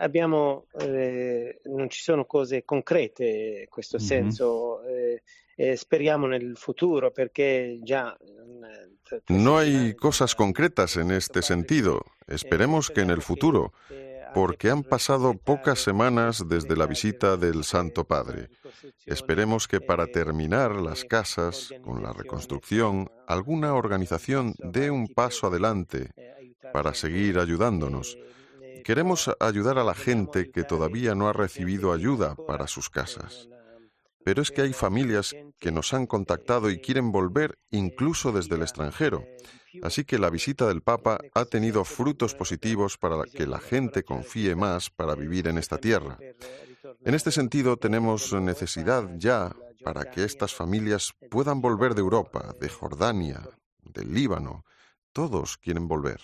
ci sono cose concrete in questo senso. Speriamo nel futuro porque ya No hay cosas concretas en este sentido. Esperemos que en el futuro, porque han pasado pocas semanas desde la visita del Santo Padre. Esperemos que para terminar las casas, con la reconstrucción, alguna organización dé un paso adelante para seguir ayudándonos. Queremos ayudar a la gente que todavía no ha recibido ayuda para sus casas. Pero es que hay familias que nos han contactado y quieren volver incluso desde el extranjero. Así que la visita del Papa ha tenido frutos positivos para que la gente confíe más para vivir en esta tierra. En este sentido, tenemos necesidad ya para que estas familias puedan volver de Europa, de Jordania, del Líbano. Todos quieren volver.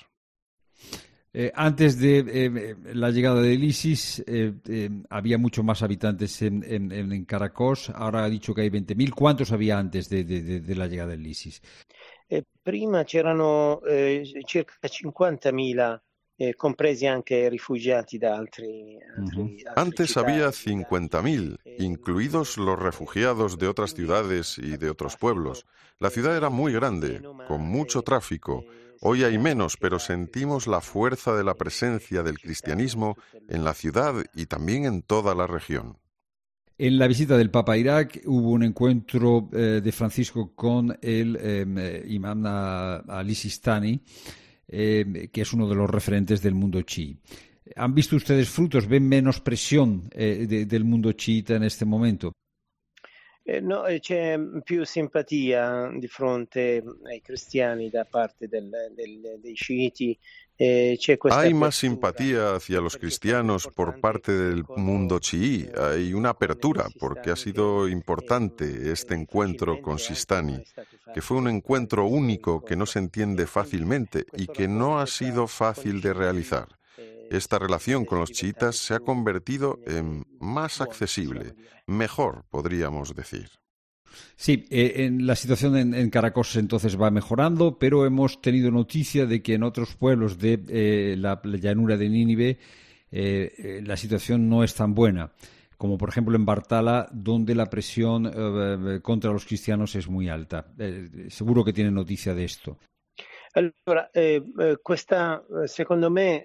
Antes de la llegada del ISIS había mucho más habitantes en Caracos. Ahora ha dicho que hay 20.000. ¿Cuántos había antes de la llegada del ISIS? Prima c'erano circa 50.000, compresi anche rifugiati da altri Antes había 50.000, incluidos los refugiados de otras ciudades y de otros pueblos. La ciudad era muy grande, con mucho tráfico. Hoy hay menos, pero sentimos la fuerza de la presencia del cristianismo en la ciudad y también en toda la región. En la visita del Papa a Irak hubo un encuentro de Francisco con el imam Ali Sistani, que es uno de los referentes del mundo chií. ¿Han visto ustedes frutos? ¿Ven menos presión del mundo chiita en este momento? No, c'è più simpatia di fronte ai cristiani da parte dei sciiti. Hay más simpatía hacia los cristianos por parte del mundo chií. Hay una apertura porque ha sido importante este encuentro con Sistani, que fue un encuentro único que no se entiende fácilmente y que no ha sido fácil de realizar. Esta relación con los chiitas se ha convertido en más accesible, mejor, podríamos decir. Sí, en la situación en Caracos entonces va mejorando, pero hemos tenido noticia de que en otros pueblos de la llanura de Nínive la situación no es tan buena, como por ejemplo en Bartala, donde la presión contra los cristianos es muy alta. Seguro que tienen noticia de esto. Allora, questa, secondo me,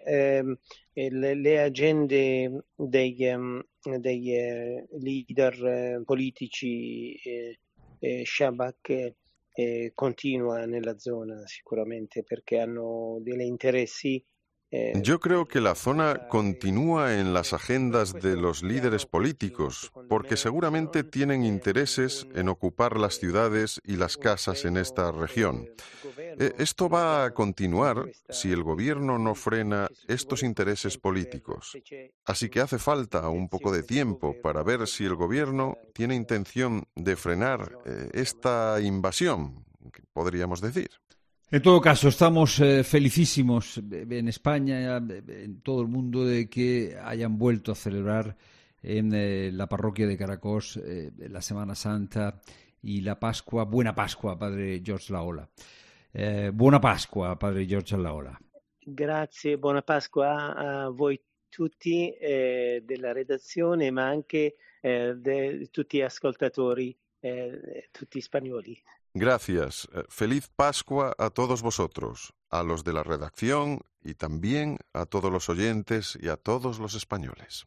le agende dei leader politici Shabak continua nella zona sicuramente perché hanno degli interessi. Yo creo que la zona continúa en las agendas de los líderes políticos, porque seguramente tienen intereses en ocupar las ciudades y las casas en esta región. Esto va a continuar si el gobierno no frena estos intereses políticos. Así que hace falta un poco de tiempo para ver si el gobierno tiene intención de frenar esta invasión, podríamos decir. En todo caso, estamos felicísimos en España, en todo el mundo, de que hayan vuelto a celebrar en la parroquia de Caracos la Semana Santa y la Pascua. Buena Pascua, Padre George Laola. Buona Pasqua, Padre George Laola. Grazie, buona Pasqua a voi tutti della redazione, ma anche di tutti gli ascoltatori, tutti spagnoli. Gracias. Feliz Pascua a todos vosotros, a los de la redacción y también a todos los oyentes y a todos los españoles.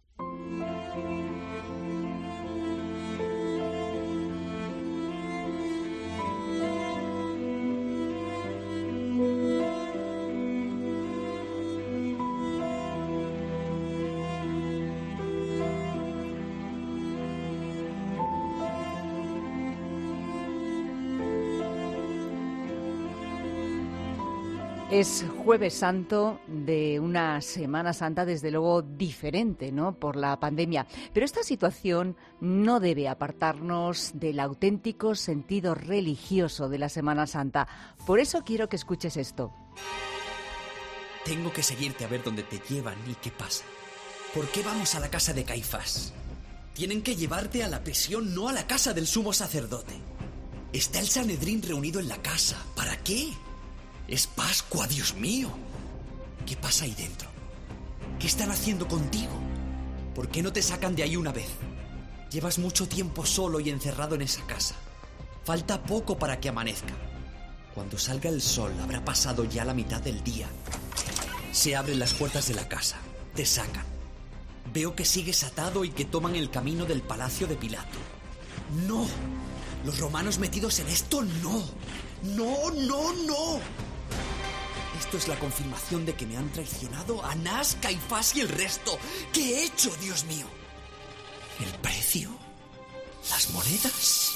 Es Jueves Santo de una Semana Santa, desde luego, diferente, ¿no?, por la pandemia. Pero esta situación no debe apartarnos del auténtico sentido religioso de la Semana Santa. Por eso quiero que escuches esto. Tengo que seguirte a ver dónde te llevan y qué pasa. ¿Por qué vamos a la casa de Caifás? Tienen que llevarte a la prisión, no a la casa del sumo sacerdote. Está el Sanedrín reunido en la casa. ¿Para qué? Es Pascua, Dios mío. ¿Qué pasa ahí dentro? ¿Qué están haciendo contigo? ¿Por qué no te sacan de ahí una vez? Llevas mucho tiempo solo y encerrado en esa casa. Falta poco para que amanezca. Cuando salga el sol habrá pasado ya la mitad del día. Se abren las puertas de la casa. Te sacan. Veo que sigues atado y que toman el camino del palacio de Pilato. ¡No! Los romanos metidos en esto, no. ¡No, no, no! Esto es la confirmación de que me han traicionado Anás, Caifás y el resto. ¿Qué he hecho, Dios mío? ¿El precio? ¿Las monedas?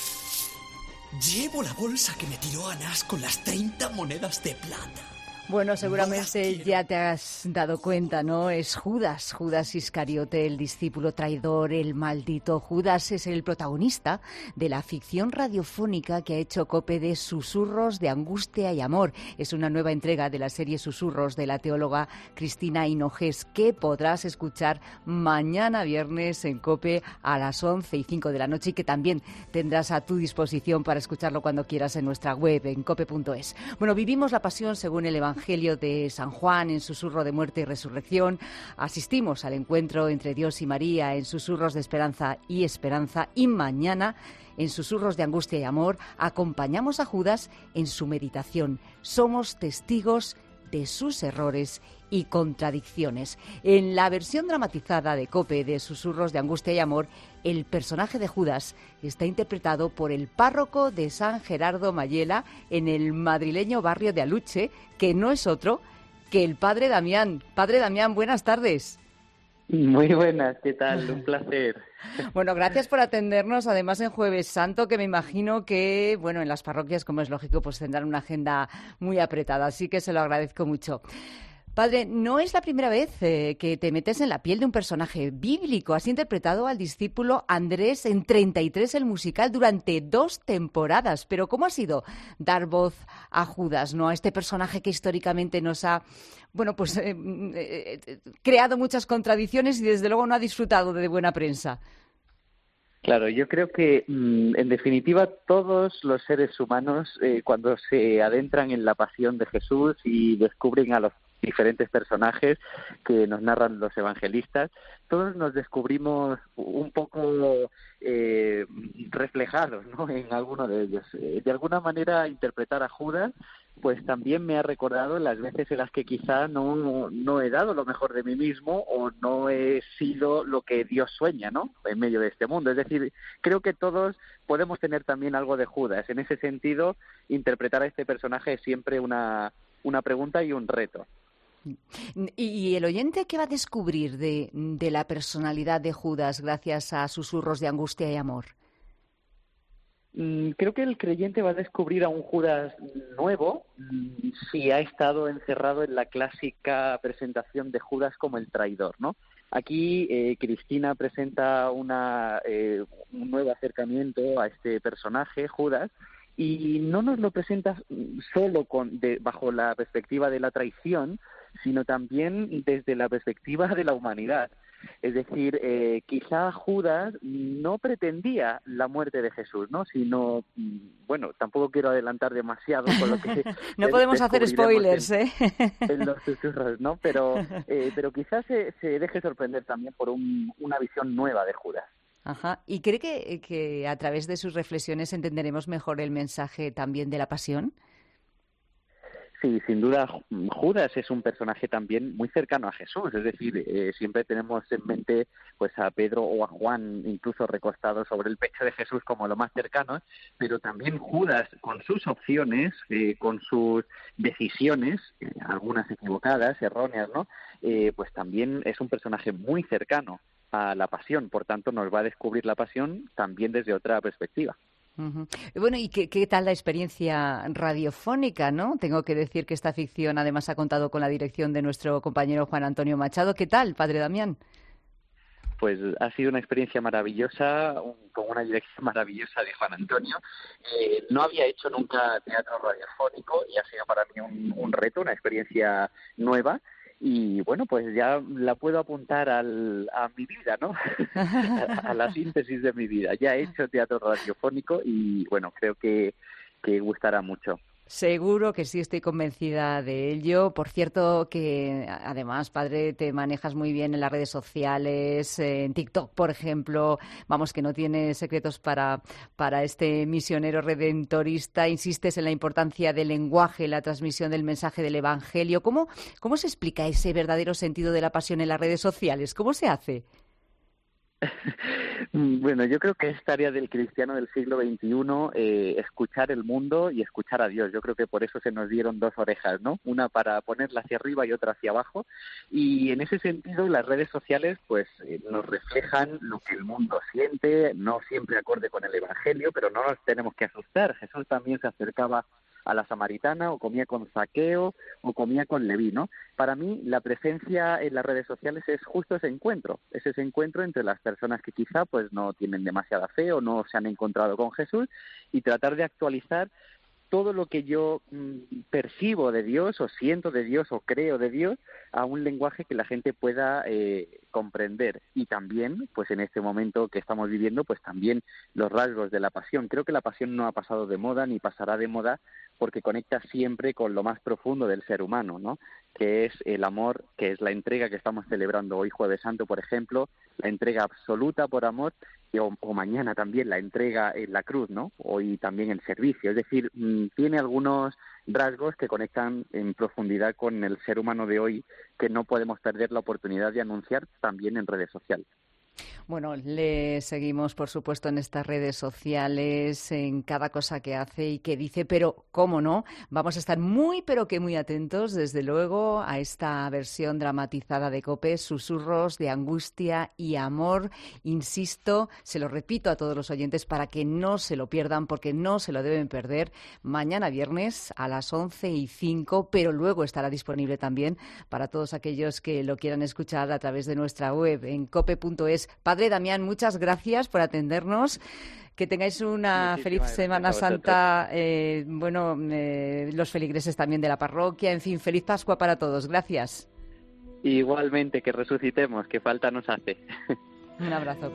Llevo la bolsa que me tiró Anás con las 30 monedas de plata. Bueno, seguramente ya te has dado cuenta, ¿no? Es Judas, Judas Iscariote, el discípulo traidor, el maldito. Judas es el protagonista de la ficción radiofónica que ha hecho COPE de Susurros de Angustia y Amor. Es una nueva entrega de la serie Susurros de la teóloga Cristina Hinojés, que podrás escuchar mañana viernes en COPE a las 11:05 de la noche y que también tendrás a tu disposición para escucharlo cuando quieras en nuestra web, en cope.es. Bueno, vivimos la pasión según el Evangelio de San Juan en Susurro de Muerte y Resurrección. Asistimos al encuentro entre Dios y María en Susurros de Esperanza, y mañana en Susurros de Angustia y Amor acompañamos a Judas en su meditación. Somos testigos de sus errores y contradicciones. En la versión dramatizada de COPE de Susurros de Angustia y Amor, el personaje de Judas está interpretado por el párroco de San Gerardo Mayela en el madrileño barrio de Aluche, que no es otro que el padre Damián. Padre Damián, buenas tardes. Muy buenas, ¿qué tal? Un placer. Bueno, gracias por atendernos, además en Jueves Santo, que me imagino que, bueno, en las parroquias, como es lógico, pues tendrán una agenda muy apretada, así que se lo agradezco mucho. Padre, no es la primera vez que te metes en la piel de un personaje bíblico. Has interpretado al discípulo Andrés en 33 el musical durante 2 temporadas. Pero ¿cómo ha sido dar voz a Judas, ¿no? A este personaje que históricamente nos ha, bueno, pues creado muchas contradicciones y desde luego no ha disfrutado de buena prensa? Claro, yo creo que en definitiva todos los seres humanos cuando se adentran en la pasión de Jesús y descubren a los diferentes personajes que nos narran los evangelistas, todos nos descubrimos un poco reflejados, ¿no?, en alguno de ellos. De alguna manera interpretar a Judas pues también me ha recordado las veces en las que quizá no he dado lo mejor de mí mismo o no he sido lo que Dios sueña, ¿no?, en medio de este mundo. Es decir, creo que todos podemos tener también algo de Judas. En ese sentido, interpretar a este personaje es siempre una pregunta y un reto. ¿Y el oyente qué va a descubrir de la personalidad de Judas gracias a Susurros de Angustia y Amor? Creo que el creyente va a descubrir a un Judas nuevo si ha estado encerrado en la clásica presentación de Judas como el traidor, ¿no? Aquí Cristina presenta un nuevo acercamiento a este personaje, Judas, y no nos lo presenta solo bajo la perspectiva de la traición, sino también desde la perspectiva de la humanidad. Es decir, quizá Judas no pretendía la muerte de Jesús, ¿no? Sino, bueno, tampoco quiero adelantar demasiado con lo que no podemos hacer spoilers, en los susurros, ¿no? Pero quizás se deje sorprender también por una visión nueva de Judas. Ajá. ¿Y cree que a través de sus reflexiones entenderemos mejor el mensaje también de la pasión? Sí, sin duda, Judas es un personaje también muy cercano a Jesús, es decir, siempre tenemos en mente pues a Pedro o a Juan incluso recostados sobre el pecho de Jesús como lo más cercano, pero también Judas con sus opciones, con sus decisiones, algunas equivocadas, erróneas, ¿no? Pues también es un personaje muy cercano a la pasión, por tanto nos va a descubrir la pasión también desde otra perspectiva. Uh-huh. Bueno, ¿y qué tal la experiencia radiofónica, no? Tengo que decir que esta ficción además ha contado con la dirección de nuestro compañero Juan Antonio Machado. ¿Qué tal, padre Damián? Pues ha sido una experiencia maravillosa, con una dirección maravillosa de Juan Antonio. No había hecho nunca teatro radiofónico y ha sido para mí un reto, una experiencia nueva. Y bueno, pues ya la puedo apuntar a mi vida, ¿no? a la síntesis de mi vida. Ya he hecho teatro radiofónico y bueno, creo que gustará mucho. Seguro que sí, estoy convencida de ello. Por cierto, que además, padre, te manejas muy bien en las redes sociales, en TikTok, por ejemplo. Vamos, que no tienes secretos para este misionero redentorista. Insistes en la importancia del lenguaje, la transmisión del mensaje del Evangelio. ¿Cómo se explica ese verdadero sentido de la pasión en las redes sociales? ¿Cómo se hace? Bueno, yo creo que es tarea del cristiano del siglo XXI escuchar el mundo y escuchar a Dios. Yo creo que por eso se nos dieron dos orejas, ¿no? Una para ponerla hacia arriba y otra hacia abajo. Y en ese sentido, las redes sociales pues nos reflejan lo que el mundo siente, no siempre acorde con el Evangelio, pero no nos tenemos que asustar. Jesús también se acercaba a la samaritana, o comía con Zaqueo, o comía con Leví, ¿no? Para mí, la presencia en las redes sociales es justo ese encuentro entre las personas que quizá pues no tienen demasiada fe o no se han encontrado con Jesús, y tratar de actualizar todo lo que yo percibo de Dios, o siento de Dios, o creo de Dios, a un lenguaje que la gente pueda comprender. Y también, pues en este momento que estamos viviendo, pues también los rasgos de la pasión. Creo que la pasión no ha pasado de moda, ni pasará de moda, porque conecta siempre con lo más profundo del ser humano, ¿no? Que es el amor, que es la entrega que estamos celebrando hoy, Jueves Santo, por ejemplo, la entrega absoluta por amor, o mañana también la entrega en la cruz, ¿no? Hoy también el servicio. Es decir, tiene algunos rasgos que conectan en profundidad con el ser humano de hoy, que no podemos perder la oportunidad de anunciar también en redes sociales. Bueno, le seguimos, por supuesto, en estas redes sociales, en cada cosa que hace y que dice, pero, ¿cómo no? Vamos a estar muy, pero que muy atentos, desde luego, a esta versión dramatizada de COPE, Susurros de Angustia y Amor. Insisto, se lo repito a todos los oyentes para que no se lo pierdan, porque no se lo deben perder. Mañana viernes a las 11:05, pero luego estará disponible también para todos aquellos que lo quieran escuchar a través de nuestra web en cope.es. Padre Damián, muchas gracias por atendernos. Que tengáis una feliz Semana Santa, los feligreses también de la parroquia, en fin, feliz Pascua para todos. Gracias. Igualmente, que resucitemos, que falta nos hace. Un abrazo.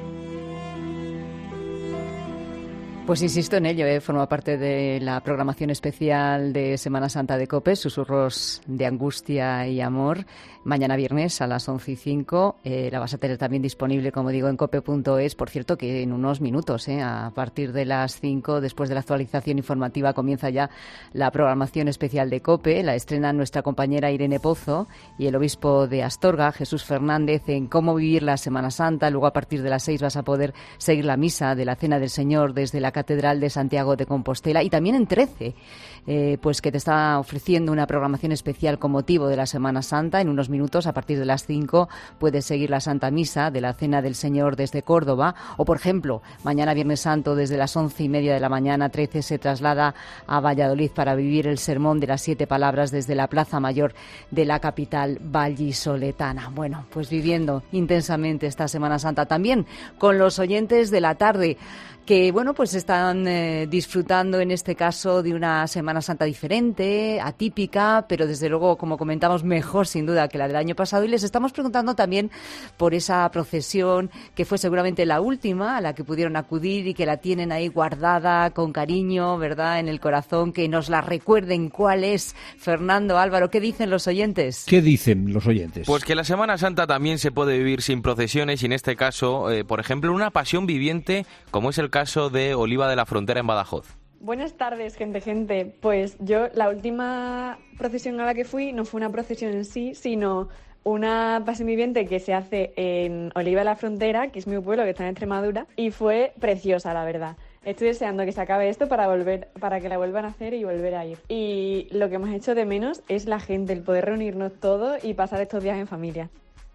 Pues insisto en ello, forma parte de la programación especial de Semana Santa de COPE, Susurros de Angustia y Amor. Mañana viernes a las 11:05 la vas a tener también disponible, como digo, en cope.es. Por cierto, que en unos minutos, a partir de las 5, después de la actualización informativa, comienza ya la programación especial de COPE. La estrena nuestra compañera Irene Pozo y el obispo de Astorga, Jesús Fernández, en cómo vivir la Semana Santa. Luego, a partir de las 6, vas a poder seguir la misa de la Cena del Señor desde la Catedral de Santiago de Compostela, y también en 13, pues que te está ofreciendo una programación especial con motivo de la Semana Santa. En unos minutos, a partir de las 5, puedes seguir la Santa Misa de la Cena del Señor desde Córdoba, o por ejemplo, mañana Viernes Santo desde las 11:30 de la mañana, 13 se traslada a Valladolid para vivir el sermón de las 7 palabras desde la Plaza Mayor de la capital vallisoletana. Bueno, pues viviendo intensamente esta Semana Santa también con los oyentes de la tarde, que bueno, pues están disfrutando en este caso de una Semana Santa diferente, atípica, pero desde luego, como comentamos, mejor sin duda que la del año pasado. Y les estamos preguntando también por esa procesión que fue seguramente la última a la que pudieron acudir y que la tienen ahí guardada con cariño, ¿verdad?, en el corazón. Que nos la recuerden cuál es. Fernando, Álvaro, ¿qué dicen los oyentes? ¿Qué dicen los oyentes? Pues que la Semana Santa también se puede vivir sin procesiones, y en este caso, por ejemplo, una pasión viviente, como es el caso de Oliva de la Frontera en Badajoz. Buenas tardes, gente. Pues yo, la última procesión a la que fui no fue una procesión en sí, sino una pasión viviente que se hace en Oliva de la Frontera, que es mi pueblo, que está en Extremadura, y fue preciosa, la verdad. Estoy deseando que se acabe esto para que la vuelvan a hacer y volver a ir. Y lo que hemos hecho de menos es la gente, el poder reunirnos todos y pasar estos días en familia.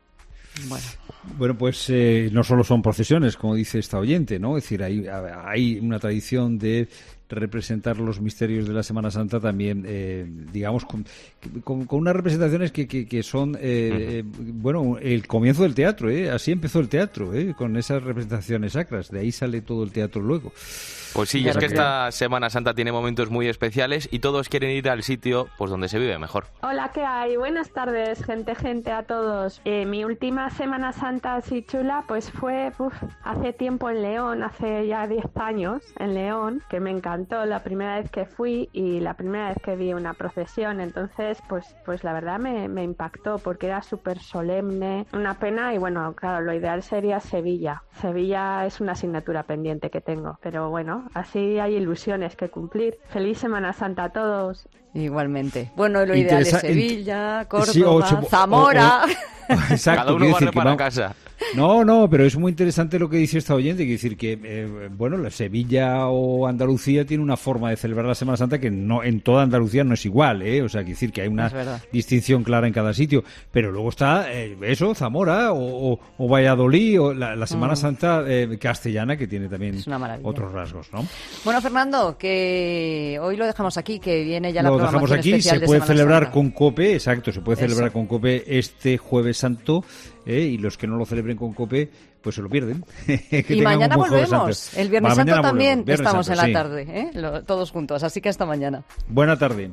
Bueno, pues no solo son procesiones, como dice esta oyente, ¿no? Es decir, hay una tradición de representar los misterios de la Semana Santa también, digamos, con unas representaciones que son, bueno, el comienzo del teatro, así empezó el teatro, con esas representaciones sacras, de ahí sale todo el teatro luego. Pues sí, es que esta Semana Santa tiene momentos muy especiales y todos quieren ir al sitio pues donde se vive mejor. Hola, ¿qué hay? Buenas tardes, gente a todos. Mi última Semana Santa así chula pues fue hace tiempo en León, hace ya 10 años en León, que me encantó. encantó la primera vez que fui y la primera vez que vi una procesión. Entonces, pues la verdad me impactó porque era súper solemne, una pena. Y bueno, claro, lo ideal sería Sevilla. Sevilla es una asignatura pendiente que tengo, pero bueno, así hay ilusiones que cumplir. Feliz Semana Santa a todos. Igualmente. Bueno, lo ideal es Sevilla, Córdoba, sí, Zamora. Exacto. Cada uno barre para vamos... casa. No, pero es muy interesante lo que dice esta oyente, quiere decir que, bueno, Sevilla o Andalucía tiene una forma de celebrar la Semana Santa que no en toda Andalucía no es igual, o sea, quiere decir que hay una distinción clara en cada sitio, pero luego está Zamora o Valladolid o la Semana Santa castellana, que tiene también otros rasgos, ¿no? Bueno, Fernando, que hoy lo dejamos aquí, que viene ya la lo programación dejamos aquí, especial se puede celebrar Santa. con COPE, exacto, se puede celebrar con COPE este Jueves Santo, y los que no lo celebren con COPE pues se lo pierden. Y mañana volvemos, el Viernes Santo también estamos Santo, en la tarde, todos juntos, así que hasta mañana. Buena tarde.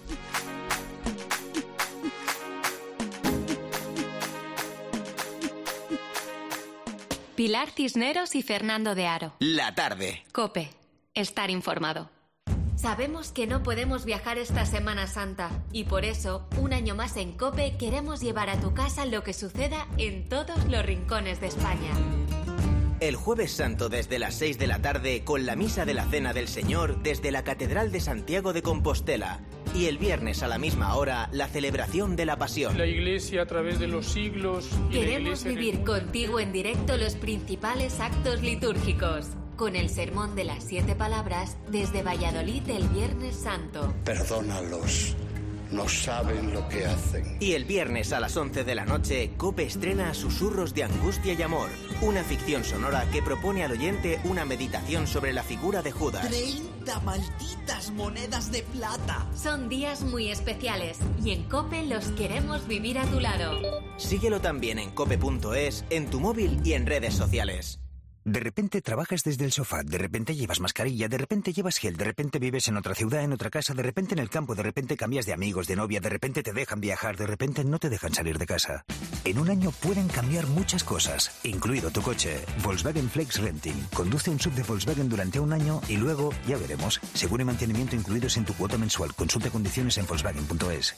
Pilar Cisneros y Fernando de Aro. La tarde. COPE. Estar informado. Sabemos que no podemos viajar esta Semana Santa y por eso, un año más en COPE, queremos llevar a tu casa lo que suceda en todos los rincones de España. El Jueves Santo desde las 6 de la tarde con la Misa de la Cena del Señor desde la Catedral de Santiago de Compostela. Y el viernes a la misma hora, la celebración de la Pasión. La Iglesia a través de los siglos... Queremos vivir contigo en directo los principales actos litúrgicos. Con el sermón de las 7 palabras desde Valladolid el Viernes Santo. Perdónalos, no saben lo que hacen. Y el viernes a las 11 de la noche, COPE estrena Susurros de Angustia y Amor, una ficción sonora que propone al oyente una meditación sobre la figura de Judas. 30 malditas monedas de plata. Son días muy especiales y en COPE los queremos vivir a tu lado. Síguelo también en cope.es, en tu móvil y en redes sociales. De repente trabajas desde el sofá, de repente llevas mascarilla, de repente llevas gel, de repente vives en otra ciudad, en otra casa, de repente en el campo, de repente cambias de amigos, de novia, de repente te dejan viajar, de repente no te dejan salir de casa. En un año pueden cambiar muchas cosas, incluido tu coche. Volkswagen Flex Renting. Conduce un SUV de Volkswagen durante un año y luego, ya veremos, seguro y mantenimiento incluidos en tu cuota mensual. Consulta condiciones en Volkswagen.es.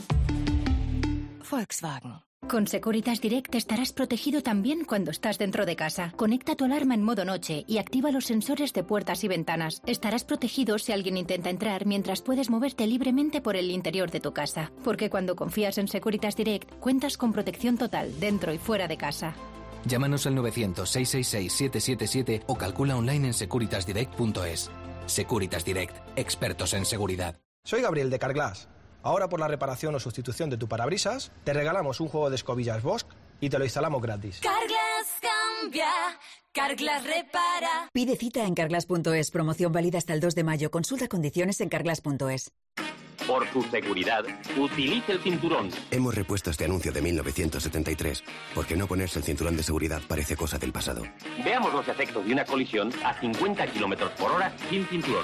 Volkswagen. Con Securitas Direct estarás protegido también cuando estás dentro de casa. Conecta tu alarma en modo noche y activa los sensores de puertas y ventanas. Estarás protegido si alguien intenta entrar mientras puedes moverte libremente por el interior de tu casa. Porque cuando confías en Securitas Direct, cuentas con protección total dentro y fuera de casa. Llámanos al 900-666-777 o calcula online en securitasdirect.es. Securitas Direct, expertos en seguridad. Soy Gabriel de Carglass. Ahora por la reparación o sustitución de tu parabrisas, te regalamos un juego de escobillas Bosch y te lo instalamos gratis. Carglass cambia, Carglass repara. Pide cita en carglass.es. Promoción válida hasta el 2 de mayo. Consulta condiciones en carglass.es. Por su seguridad, utilice el cinturón. Hemos repuesto este anuncio de 1973, porque no ponerse el cinturón de seguridad parece cosa del pasado. Veamos los efectos de una colisión a 50 km por hora sin cinturón.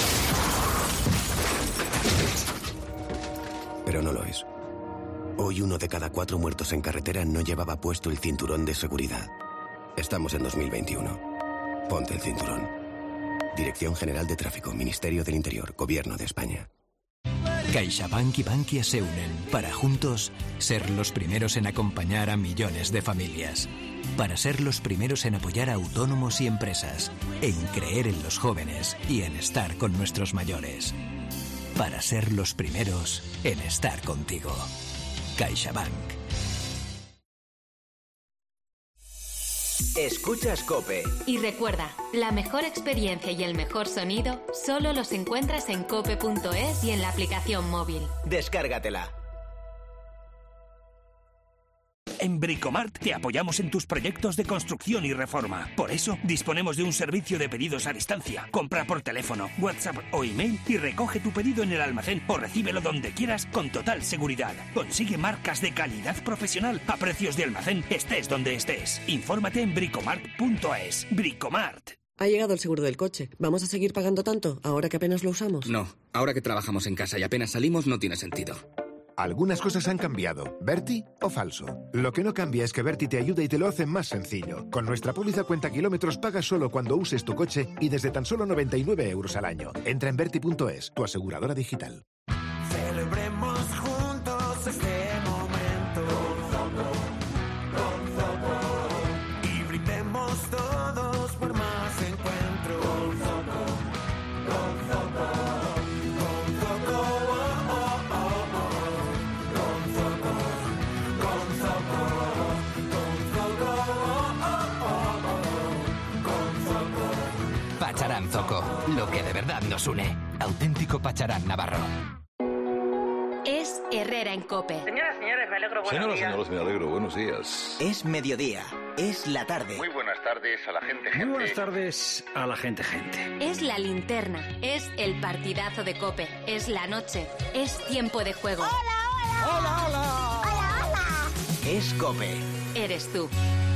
Pero no lo es. Hoy 1 de cada 4 muertos en carretera no llevaba puesto el cinturón de seguridad. Estamos en 2021. Ponte el cinturón. Dirección General de Tráfico, Ministerio del Interior, Gobierno de España. CaixaBank y Bankia se unen para juntos ser los primeros en acompañar a millones de familias. Para ser los primeros en apoyar a autónomos y empresas. En creer en los jóvenes y en estar con nuestros mayores. Para ser los primeros en estar contigo. CaixaBank. Escuchas COPE. Y recuerda, la mejor experiencia y el mejor sonido solo los encuentras en cope.es y en la aplicación móvil. Descárgatela. En Bricomart te apoyamos en tus proyectos de construcción y reforma. Por eso, disponemos de un servicio de pedidos a distancia. Compra por teléfono, WhatsApp o email y recoge tu pedido en el almacén o recíbelo donde quieras con total seguridad. Consigue marcas de calidad profesional a precios de almacén, estés donde estés. Infórmate en bricomart.es. Bricomart. Ha llegado el seguro del coche. ¿Vamos a seguir pagando tanto ahora que apenas lo usamos? No, ahora que trabajamos en casa y apenas salimos no tiene sentido. Algunas cosas han cambiado. ¿Berti o falso? Lo que no cambia es que Berti te ayuda y te lo hace más sencillo. Con nuestra póliza cuenta kilómetros pagas solo cuando uses tu coche y desde tan solo 99 euros al año. Entra en Berti.es, tu aseguradora digital. Celebremos juntos este momento con Zoco, y brindemos todos por más encuentros con Zoco, Pacharán Zoco, lo que de verdad nos une. Auténtico Pacharán navarro. Es Herrera en COPE. Señoras, señores, me alegro, buenos días. Señoras, me alegro, buenos días. Es mediodía, es la tarde. Muy buenas tardes a la gente. Muy buenas tardes a la gente. Es la linterna, es el partidazo de COPE, es la noche, es tiempo de juego. Es COPE. Eres tú.